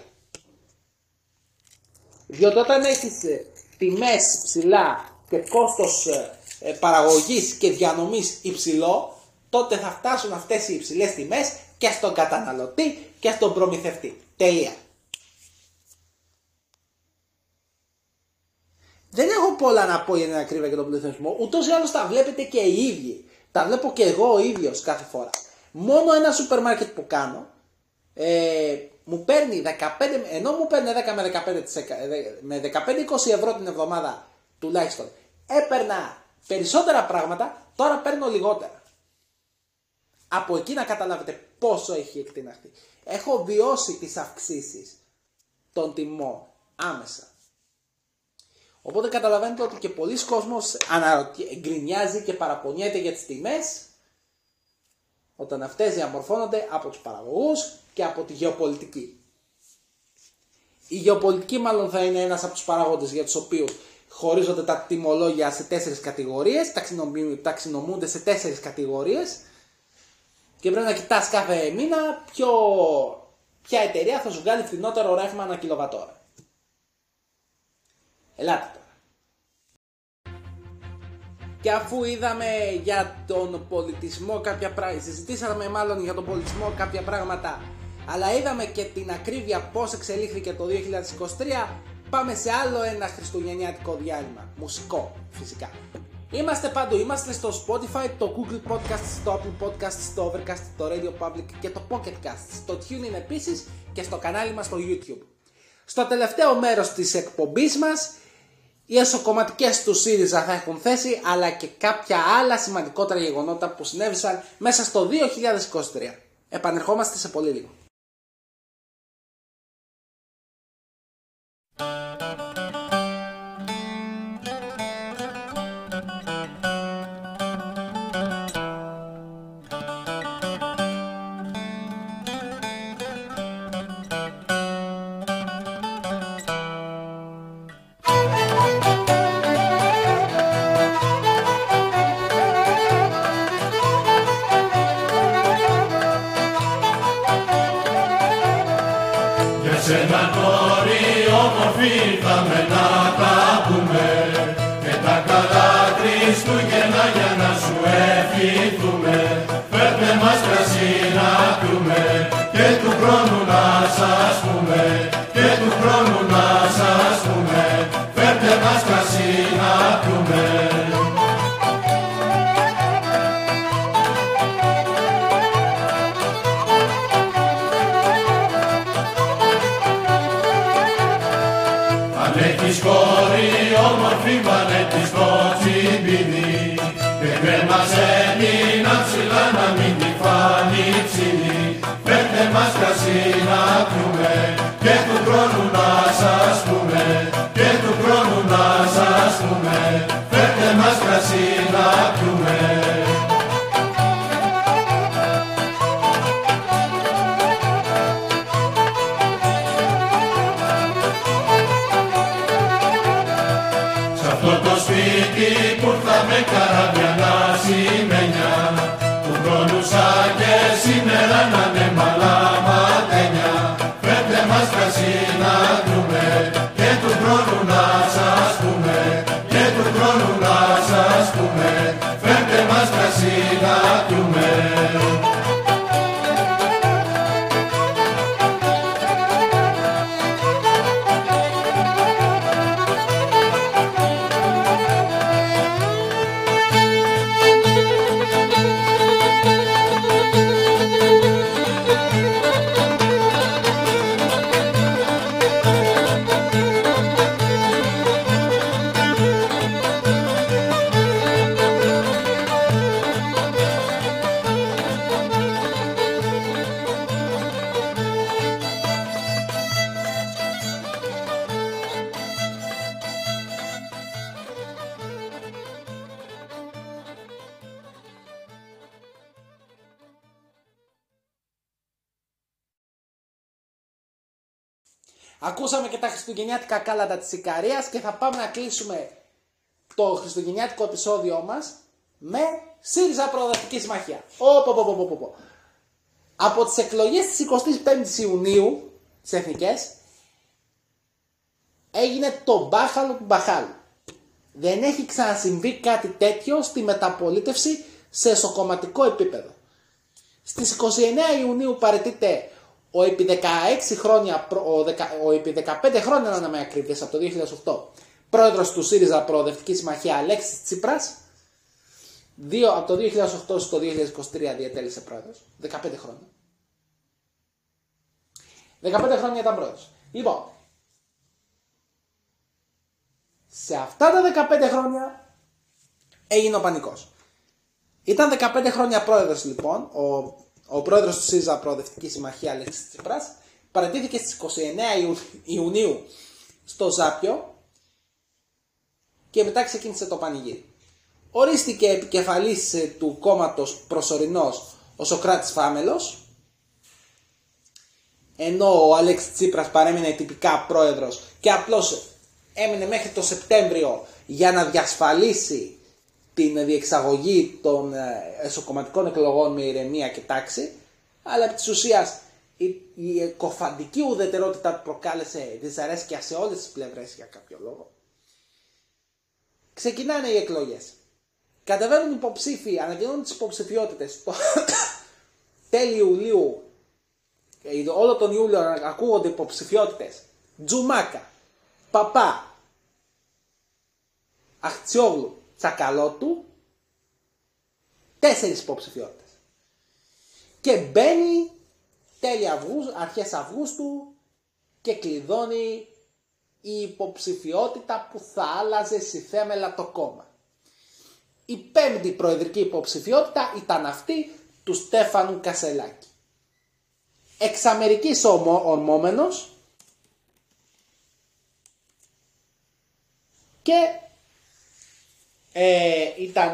Διότι όταν έχεις τιμές ψηλά και κόστος παραγωγής και διανομής υψηλό, τότε θα φτάσουν αυτές οι υψηλές τιμές και στον καταναλωτή και στον προμηθευτή. Τελεία. Δεν έχω πολλά να πω για την ακρίβεια και τον πληθωρισμό, ούτως ή άλλως τα βλέπετε και οι ίδιοι. Τα βλέπω και εγώ ο ίδιος κάθε φορά. Μόνο ένα σούπερ μάρκετ που κάνω ε, μου παίρνει δεκαπέντε, ενώ μου παίρνει δέκα με δεκαπέντε, με δεκαπέντε με είκοσι ευρώ την εβδομάδα τουλάχιστον, έπαιρνα περισσότερα πράγματα, τώρα παίρνω λιγότερα. Από εκεί να καταλάβετε πόσο έχει εκτιναχθεί. Έχω βιώσει τις αυξήσεις των τιμών άμεσα. Οπότε καταλαβαίνετε ότι και πολλοί κόσμος γκρινιάζει και παραπονιέται για τις τιμές όταν αυτές διαμορφώνονται από τους παραγωγούς και από τη γεωπολιτική. Η γεωπολιτική μάλλον θα είναι ένας από τους παράγοντες για τους οποίους χωρίζονται τα τιμολόγια σε τέσσερις κατηγορίες, ταξινομούνται σε τέσσερις κατηγορίες και πρέπει να κοιτάς κάθε μήνα ποιο, ποια εταιρεία θα σου βγάλει φθηνότερο ρεύμα ανά κιλοβατόρα. Ελάτε τώρα. Και αφού είδαμε για τον πολιτισμό κάποια πράγματα, συζητήσαμε μάλλον για τον πολιτισμό κάποια πράγματα, αλλά είδαμε και την ακρίβεια πώς εξελίχθηκε το δύο χιλιάδες είκοσι τρία, πάμε σε άλλο ένα χριστουγεννιάτικο διάλειμμα, μουσικό φυσικά. Είμαστε παντού, είμαστε στο Spotify, το Google Podcast, στο Apple Podcast, στο Overcast, το Radio Public και το Pocket Cast, στο TuneIn επίσης και στο κανάλι μας στο YouTube. Στο τελευταίο μέρος της εκπομπής μας, οι εσωκομματικές του ΣΥΡΙΖΑ θα έχουν θέση, αλλά και κάποια άλλα σημαντικότερα γεγονότα που συνέβησαν μέσα στο δύο χιλιάδες είκοσι τρία. Επανερχόμαστε σε πολύ λίγο. κρασί να πιούμε, και του χρόνου να σας πούμε, και του χρόνου να σας πούμε, φέρτε μας κρασί να πιούμε. Που ήρθα με καραβιανά σημαίνια, του χρόνου σαν και σήμερα να είναι μαλάματένια, φέρτε μας κρασί να πιούμε, και του χρόνου να σας πούμε, και του χρόνου να σας πούμε, φέρτε μας κρασί να πιούμε. Ακούσαμε και τα χριστουγεννιάτικα κάλαντα της Ικαρίας και θα πάμε να κλείσουμε το χριστουγεννιάτικο επεισόδιό μας με ΣΥΡΙΖΑ Προοδευτική Συμμαχία. Οπο, οπο, οπο, οπο. Από τις εκλογές της εικοστής πέμπτης Ιουνίου, τις εθνικές, έγινε το μπάχαλο του μπαχάλου. Δεν έχει ξανασυμβεί κάτι τέτοιο στη μεταπολίτευση σε εσωκομματικό επίπεδο. Στις είκοσι εννέα Ιουνίου παραιτείται ο επί δεκαέξι χρόνια, ο, δεκα, ο επί δεκαπέντε χρόνια να είμαι ακρίβειες, από το δύο χιλιάδες οκτώ, πρόεδρος του ΣΥΡΙΖΑ Προοδευτική Συμμαχία Αλέξης Τσίπρας, δύο, από το δύο χιλιάδες οκτώ στο δύο χιλιάδες είκοσι τρία διατέλεσε πρόεδρος, δεκαπέντε χρόνια. δεκαπέντε χρόνια ήταν πρόεδρος. Λοιπόν, σε αυτά τα δεκαπέντε χρόνια έγινε ο πανικός. Ήταν δεκαπέντε χρόνια πρόεδρος λοιπόν, ο Ο πρόεδρος του ΣΥΡΙΖΑ Προοδευτική Συμμαχία Αλέξης Τσίπρας παραιτήθηκε στις είκοσι εννέα Ιουνίου στο Ζάπιο και μετά ξεκίνησε το πανηγύρι. Ορίστηκε επικεφαλής του κόμματος προσωρινός ο Σωκράτης Φάμελος, ενώ ο Αλέξης Τσίπρας παρέμεινε τυπικά πρόεδρος και απλώς έμεινε μέχρι το Σεπτέμβριο για να διασφαλίσει την διεξαγωγή των εσωκομματικών εκλογών με ηρεμία και τάξη, αλλά επί της ουσίας η, η κοφαντική ουδετερότητα του προκάλεσε δυσαρέσκεια σε όλες τις πλευρές για κάποιο λόγο. Ξεκινάνε οι εκλογές. Κατεβαίνουν υποψήφοι, ανακοινώνουν τις υποψηφιότητες το τέλη Ιουλίου, όλο τον Ιούλιο ακούγονται υποψηφιότητες Τζουμάκα, Παπά, Αχτσιόγλου, Τσακαλώτου, τέσσερις υποψηφιότητες. Και μπαίνει τέλη Αυγούστου, αρχές Αυγούστου και κλειδώνει η υποψηφιότητα που θα άλλαζε στη θέμελα το κόμμα. Η πέμπτη προεδρική υποψηφιότητα ήταν αυτή του Στέφανου Κασελάκη. Εξ Αμερικής ορμόμενος και ε, ήταν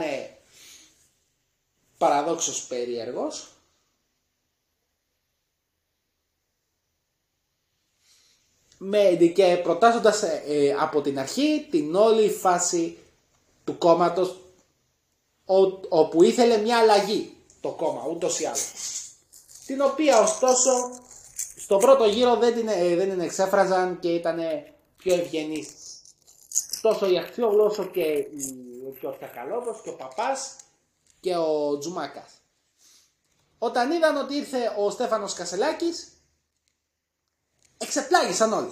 παραδόξως περίεργος, με, και προτάσσοντας ε, από την αρχή την όλη φάση του κόμματος, όπου ήθελε μια αλλαγή το κόμμα ούτως ή άλλως, την οποία ωστόσο στο πρώτο γύρο δεν την, ε, δεν την εξέφραζαν και ήταν πιο ευγενείς τόσο η Αχτσιόγλου όσο και, η, και ο Τσακαλώτος και ο Παπάς και ο Τζουμάκας. Όταν είδαν ότι ήρθε ο Στέφανος Κασελάκης, εξεπλάγησαν όλοι.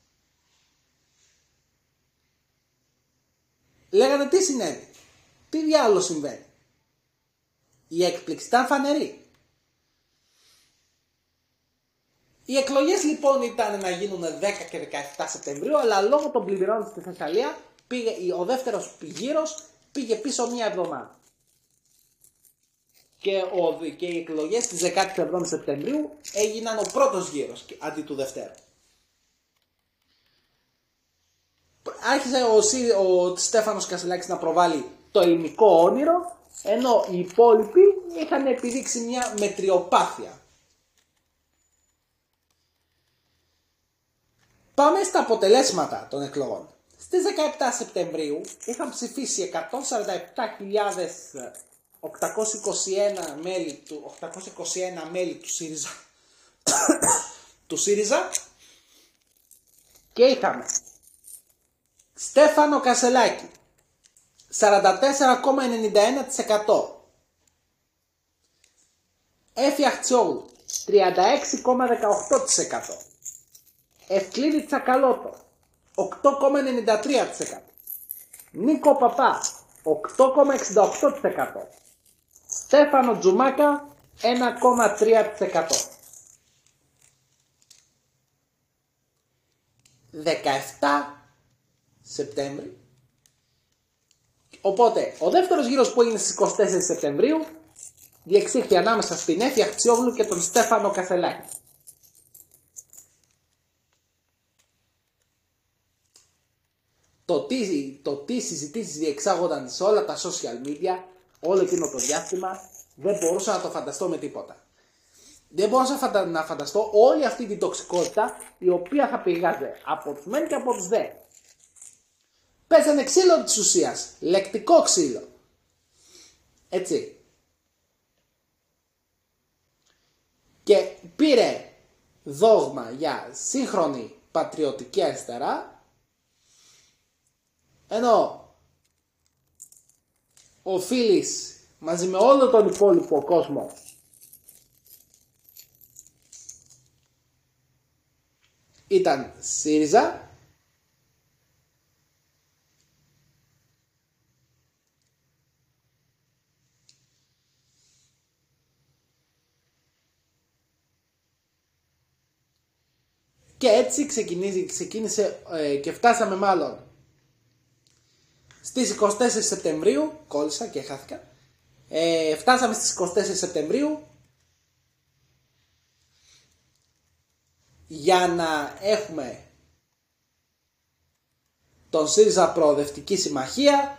Λέγανε τι συνέβη, τι διάολο συμβαίνει. Η έκπληξη ήταν φανερή. Οι εκλογές λοιπόν ήταν να γίνουν δέκα και δεκαεπτά Σεπτεμβρίου, αλλά λόγω των πλημμυρών στη Θεσσαλία πήγε, ο δεύτερος γύρος πήγε πίσω μία εβδομάδα. και, ο, και οι εκλογές της δεκάτη εβδόμη Σεπτεμβρίου έγιναν ο πρώτος γύρος αντί του δευτέρου. Άρχισε ο, ο Στέφανος Κασελάκης να προβάλλει το ελληνικό όνειρο, ενώ οι υπόλοιποι είχαν επιδείξει μια μετριοπάθεια. Πάμε στα αποτελέσματα των εκλογών. Στις δεκαεπτά Σεπτεμβρίου είχαν ψηφίσει εκατόν σαράντα επτά χιλιάδες οκτακόσια είκοσι ένα μέλη του, οκτακόσια είκοσι ένα μέλη του ΣΥΡΙΖΑ, του ΣΥΡΙΖΑ και είχαμε Στέφανο Κασελάκη σαράντα τέσσερα κόμμα ενενήντα ένα τοις εκατό, Έφη Αχτσιόγλου τριάντα έξι κόμμα δεκαοκτώ τοις εκατό, Ευκλήδη Τσακαλώτο οκτώ κόμμα ενενήντα τρία τοις εκατό, Νίκο Παπά οκτώ κόμμα εξήντα οκτώ τοις εκατό, Στέφανο Τζουμάκα ένα κόμμα τρία τοις εκατό. δεκαεπτά Σεπτέμβρη. Οπότε, ο δεύτερος γύρος που έγινε στις είκοσι τέσσερις Σεπτεμβρίου διεξήχθη ανάμεσα στην Έφη Αχτσιόγλου και τον Στέφανο Κασελάκη. Το τι, το τι συζητήσεις διεξάγονταν σε όλα τα social media όλο εκείνο το διάστημα δεν μπορούσα να το φανταστώ με τίποτα. Δεν μπορούσα να, φαντα, να φανταστώ όλη αυτή την τοξικότητα η οποία θα πηγάζει από τους μεν και από τους δε. Παίζανε ξύλο της ουσίας, λεκτικό ξύλο. Έτσι. Και πήρε δόγμα για σύγχρονη πατριωτική αριστερά, ενώ ο Φίλης μαζί με όλο τον υπόλοιπο κόσμο ήταν ΣΥΡΙΖΑ, και έτσι ξεκίνησε, ξεκίνησε ε, και φτάσαμε μάλλον στις είκοσι τέσσερις Σεπτεμβρίου, κόλλησα και χάθηκα, ε, φτάσαμε στις είκοσι τέσσερις Σεπτεμβρίου για να έχουμε τον ΣΥΡΙΖΑ Προοδευτική Συμμαχία,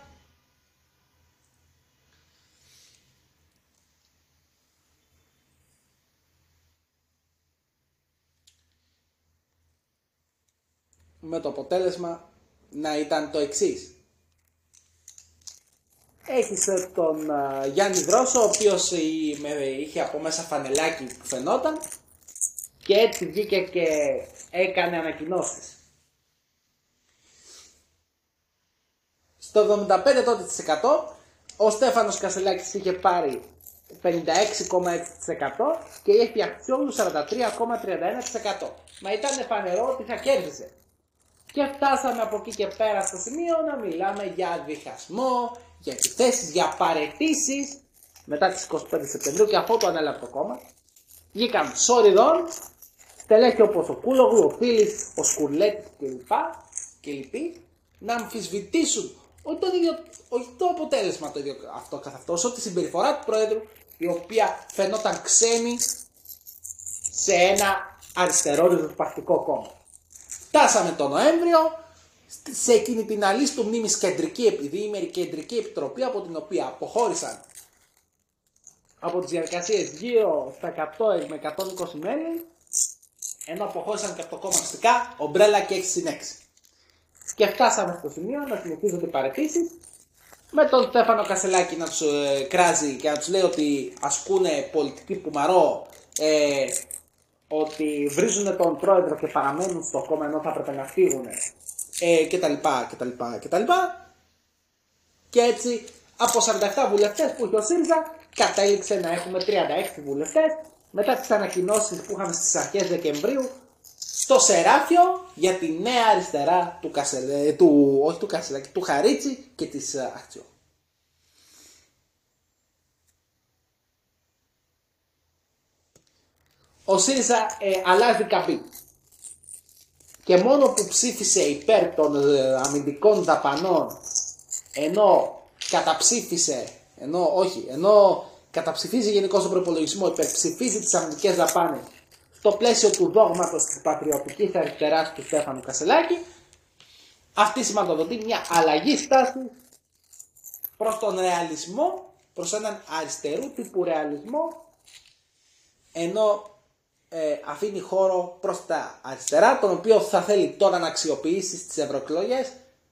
με το αποτέλεσμα να ήταν το εξής. Έχεις τον uh, Γιάννη Δρόσο, ο οποίος η, με, είχε από μέσα φανελάκι που φαινόταν και έτσι βγήκε και έκανε ανακοινώσεις. Στο εβδομήντα πέντε τοις εκατό ο Στέφανος Κασελάκης είχε πάρει πενήντα έξι κόμμα έξι τοις εκατό και η Έφη Αχτσιόγλου σαράντα τρία κόμμα τριάντα ένα τοις εκατό. Μα ήταν φανερό ότι θα κέρδισε. Και φτάσαμε από εκεί και πέρα στο σημείο να μιλάμε για διχασμό, για επιθέσεις, για παραιτήσεις. Μετά τις είκοσι πέντε Σεπτεμβρίου και αφού το ανέλαβε το κόμμα, βγήκαν σοριδών στελέχη όπως ο Κούλογλου, ο Φίλης, ο Σκουρλέτης κλπ. Και λοιποί να αμφισβητήσουν όχι το, ίδιο, όχι το αποτέλεσμα το ίδιο αυτό καθ' αυτό, όσο τη συμπεριφορά του Πρόεδρου, η οποία φαινόταν ξένη σε ένα αριστερό ριζοσπαστικό κόμμα. Φτάσαμε τον Νοέμβριο σε εκείνη την αλίστου μνήμης κεντρική επιδήμερη κεντρική επιτροπή από την οποία αποχώρησαν από τις διαδικασίες γύρω στα εκατό με εκατόν είκοσι μέλη, ενώ αποχώρησαν και από το κόμμα αστικά, ομπρέλα και έξι συν έξι. Και φτάσαμε στο σημείο να συνεχίζονται οι παραιτήσεις, με τον Στέφανο Κασελάκη να τους ε, κράζει και να τους λέει ότι ασκούνε πολιτική πουμαρό, ε, ότι βρίζουν τον πρόεδρο και παραμένουν στο κόμμα ενώ θα έπρεπε να φύγουν ε, και τα λοιπά και τα λοιπά και τα λοιπά. Και έτσι από σαράντα επτά βουλευτές που είχε ο ΣΥΡΙΖΑ κατέληξε να έχουμε τριάντα έξι βουλευτές μετά τις ανακοινώσεις που είχαμε στις αρχές Δεκεμβρίου στο Σεράφιο για τη νέα αριστερά του, Κασελε, του, όχι του Κασελάκη, του Χαρίτσι και της Αχτσιόγλου. Ο ΣΥΡΙΖΑ ε, αλλάζει καμπή και μόνο που ψήφισε υπέρ των ε, αμυντικών δαπανών, ενώ καταψήφισε, ενώ όχι, ενώ καταψηφίζει γενικώς τον προϋπολογισμό, υπερψηφίζει τις αμυντικές δαπάνες στο πλαίσιο του δόγματος της πατριωτικής αριστεράς του Στέφανου Κασελάκη, αυτή σηματοδοτεί μια αλλαγή στάσης προς τον ρεαλισμό, προς έναν αριστερού τύπου ρεαλισμό, ενώ ε, αφήνει χώρο προς τα αριστερά, τον οποίο θα θέλει τώρα να αξιοποιήσει στις ευρωεκλογές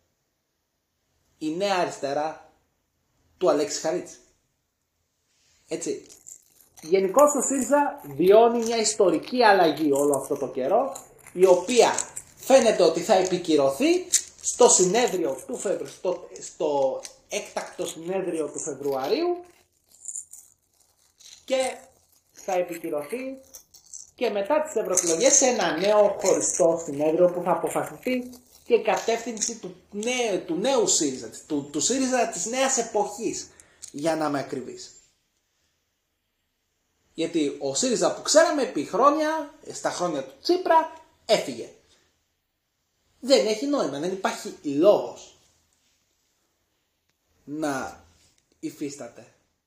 η νέα αριστερά του Αλέξη Χαρίτση. Έτσι. Γενικώς ο ΣΥΡΙΖΑ βιώνει μια ιστορική αλλαγή όλο αυτό το καιρό, η οποία φαίνεται ότι θα επικυρωθεί στο συνέδριο του Φεβρου... στο... στο έκτακτο συνέδριο του Φεβρουαρίου και θα επικυρωθεί και μετά τις ευρωεκλογές σε ένα νέο χωριστό συνέδριο που θα αποφασιστεί και η κατεύθυνση του νέου, του νέου ΣΥΡΙΖΑ, του, του ΣΥΡΙΖΑ της νέας εποχής, για να είμαι ακριβής. Γιατί ο ΣΥΡΙΖΑ που ξέραμε επί χρόνια, στα χρόνια του Τσίπρα, έφυγε. Δεν έχει νόημα, δεν υπάρχει λόγος να υφίσταται.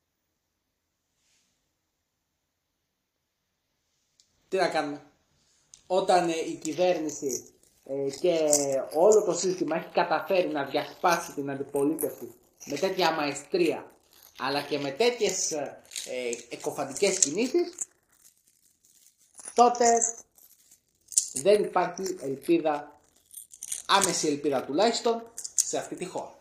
Τι να κάνουμε? Όταν ε, η κυβέρνηση ε, και όλο το σύστημα έχει καταφέρει να διασπάσει την αντιπολίτευση με τέτοια μαεστρία, αλλά και με τέτοιες ε, εκοφαντικές κινήσεις, τότε δεν υπάρχει ελπίδα, άμεση ελπίδα τουλάχιστον, σε αυτή τη χώρα.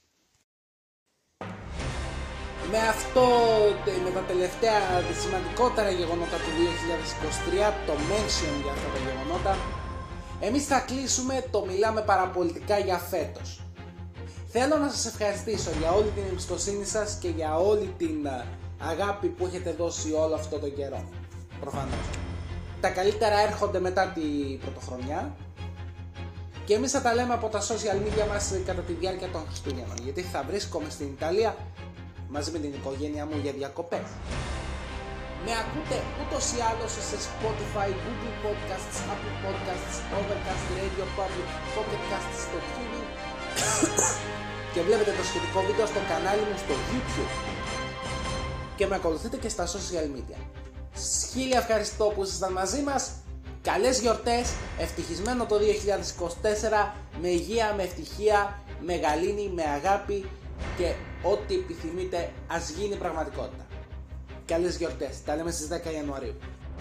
Με αυτό, με τα τελευταία σημαντικότερα γεγονότα του δύο χιλιάδες είκοσι τρία, το mention για αυτά τα γεγονότα, εμείς θα κλείσουμε το Μιλάμε Παραπολιτικά για φέτος. Θέλω να σας ευχαριστήσω για όλη την εμπιστοσύνη σας και για όλη την αγάπη που έχετε δώσει όλο αυτό τον καιρό. Προφανώς. Τα καλύτερα έρχονται μετά την πρωτοχρονιά και εμείς θα τα λέμε από τα social media μας κατά τη διάρκεια των Χριστουγέννων, γιατί θα βρίσκομαι στην Ιταλία μαζί με την οικογένειά μου για διακοπές. Με ακούτε ούτως ή άλλως σε Spotify, Google Podcasts, Apple Podcasts, Overcast, Radio Public, Pocket Casts, στο TuneIn και βλέπετε το σχετικό βίντεο στο κανάλι μου στο YouTube και με ακολουθείτε και στα social media. Χίλια ευχαριστώ που ήσασταν μαζί μας. Καλές γιορτές, ευτυχισμένο το δύο χιλιάδες είκοσι τέσσερα, με υγεία, με ευτυχία, με γαλήνη, με αγάπη και ό,τι επιθυμείτε ας γίνει πραγματικότητα. Καλές γιορτές, τα λέμε στις δέκα Ιανουαρίου.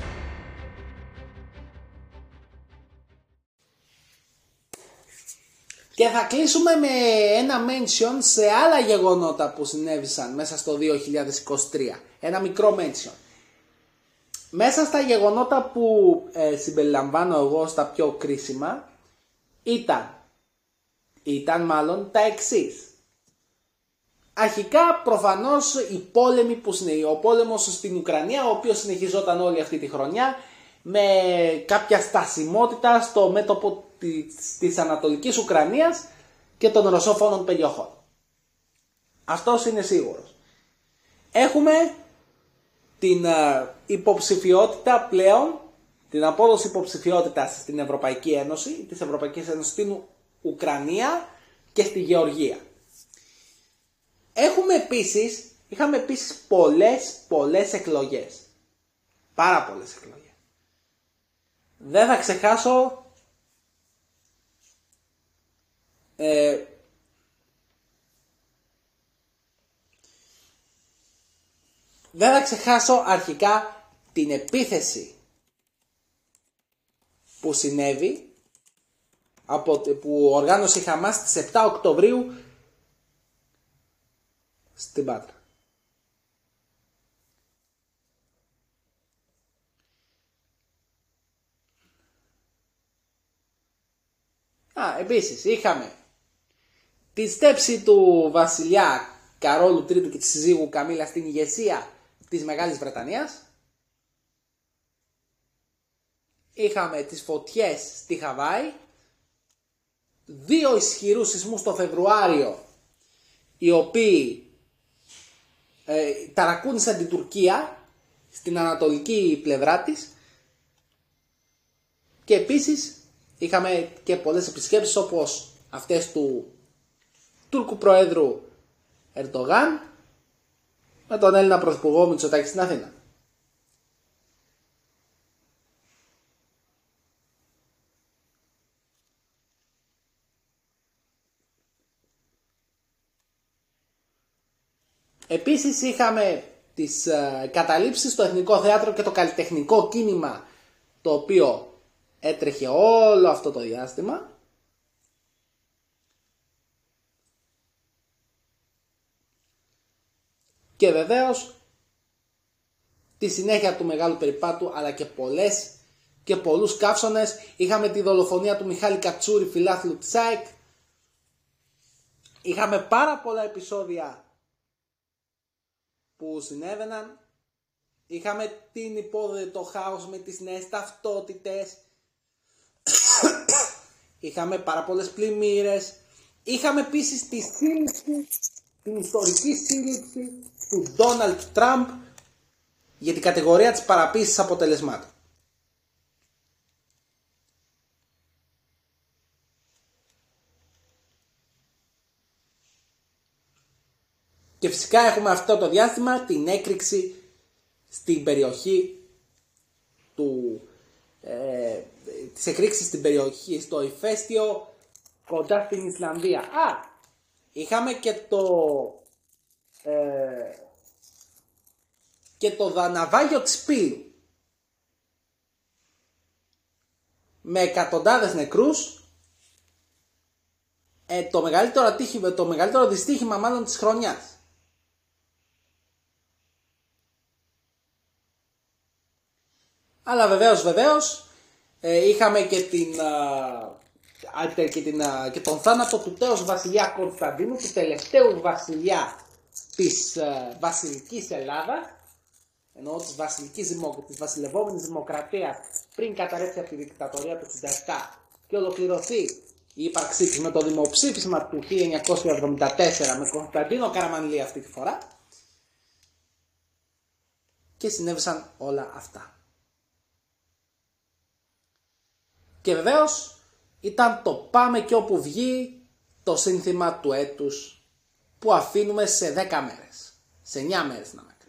Και θα κλείσουμε με ένα mention σε άλλα γεγονότα που συνέβησαν μέσα στο δύο χιλιάδες είκοσι τρία. Ένα μικρό mention. Μέσα στα γεγονότα που ε, συμπεριλαμβάνω εγώ στα πιο κρίσιμα ήταν, ήταν μάλλον τα εξής. Αρχικά προφανώς οι πόλεμοι που συνεχίζονται, ο πόλεμος στην Ουκρανία, ο οποίος συνεχιζόταν όλη αυτή τη χρονιά με κάποια στασιμότητα στο μέτωπο της, της Ανατολικής Ουκρανίας και των ρωσόφωνων περιοχών. Αυτός είναι σίγουρος. Έχουμε την uh, υποψηφιότητα πλέον, την απόδοση υποψηφιότητας στην Ευρωπαϊκή Ένωση, της Ευρωπαϊκής Ένωσης στην Ουκρανία και στη Γεωργία. Έχουμε επίσης, είχαμε επίσης πολλές, πολλές εκλογές. Πάρα πολλές εκλογές. Δεν θα ξεχάσω ε, δεν θα ξεχάσω αρχικά την επίθεση που συνέβη, από, που οργάνωσε η Χαμάς στις επτά Οκτωβρίου στην Πάτρα. Α, επίσης είχαμε τη στέψη του βασιλιά Καρόλου Τρίτου και της συζύγου Καμίλα στην ηγεσία της Μεγάλης Βρετανίας. Είχαμε τις φωτιές στη Χαβάη, δύο ισχυρούς σεισμούς το Φεβρουάριο, οι οποίοι ε, ταρακούνησαν την Τουρκία στην ανατολική πλευρά της, και επίσης είχαμε και πολλές επισκέψεις όπως αυτές του Τούρκου Προέδρου Ερντογάν, με τον Έλληνα Πρωθυπουργό Μητσοτάκη στην Αθήνα. Επίσης είχαμε τις ε, καταλήψεις στο Εθνικό Θέατρο και το καλλιτεχνικό κίνημα, το οποίο έτρεχε όλο αυτό το διάστημα. Και βεβαίως τη συνέχεια του μεγάλου περιπάτου, αλλά και πολλές και πολλούς καύσονες. Είχαμε τη δολοφονία του Μιχάλη Κατσούρη, φιλάθλου της ΑΕΚ. Είχαμε πάρα πολλά επεισόδια που συνέβαιναν. Είχαμε την υπόδοση, το χάος με τις νέες ταυτότητες. Είχαμε πάρα πολλές πλημμύρες. Είχαμε επίσης τη σύλληψη, την ιστορική σύλληψη του Ντόναλντ Τραμπ για την κατηγορία της παραποίησης αποτελεσμάτων. Και φυσικά έχουμε αυτό το διάστημα την έκρηξη στην περιοχή του, ε, της εκρήξης στην περιοχή, στο ηφαίστειο κοντά στην Ισλανδία. Α, είχαμε και το ε, και το ναυάγιο της Πύλου με εκατοντάδες νεκρούς, ε, το μεγαλύτερο ατύχημα, το μεγαλύτερο δυστύχημα μάλλον της χρονιάς. Αλλά βεβαίως, βεβαίως, ε, είχαμε και, την, α, και, την, α, και τον θάνατο του τέος βασιλιά Κωνσταντίνου, του τελευταίου βασιλιά της α, βασιλικής Ελλάδας, εννοώ της, βασιλικής, της βασιλευόμενης δημοκρατίας, πριν καταρρεύσει από τη δικτατορία του εξήντα επτά και ολοκληρωθεί η ύπαρξή της με το δημοψήφισμα του χίλια εννιακόσια εβδομήντα τέσσερα με Κωνσταντίνο Καραμανλή αυτή τη φορά, και συνέβησαν όλα αυτά. Και βεβαίως ήταν το πάμε και όπου βγει το σύνθημα του έτους που αφήνουμε σε δέκα μέρες, σε εννιά μέρες να με.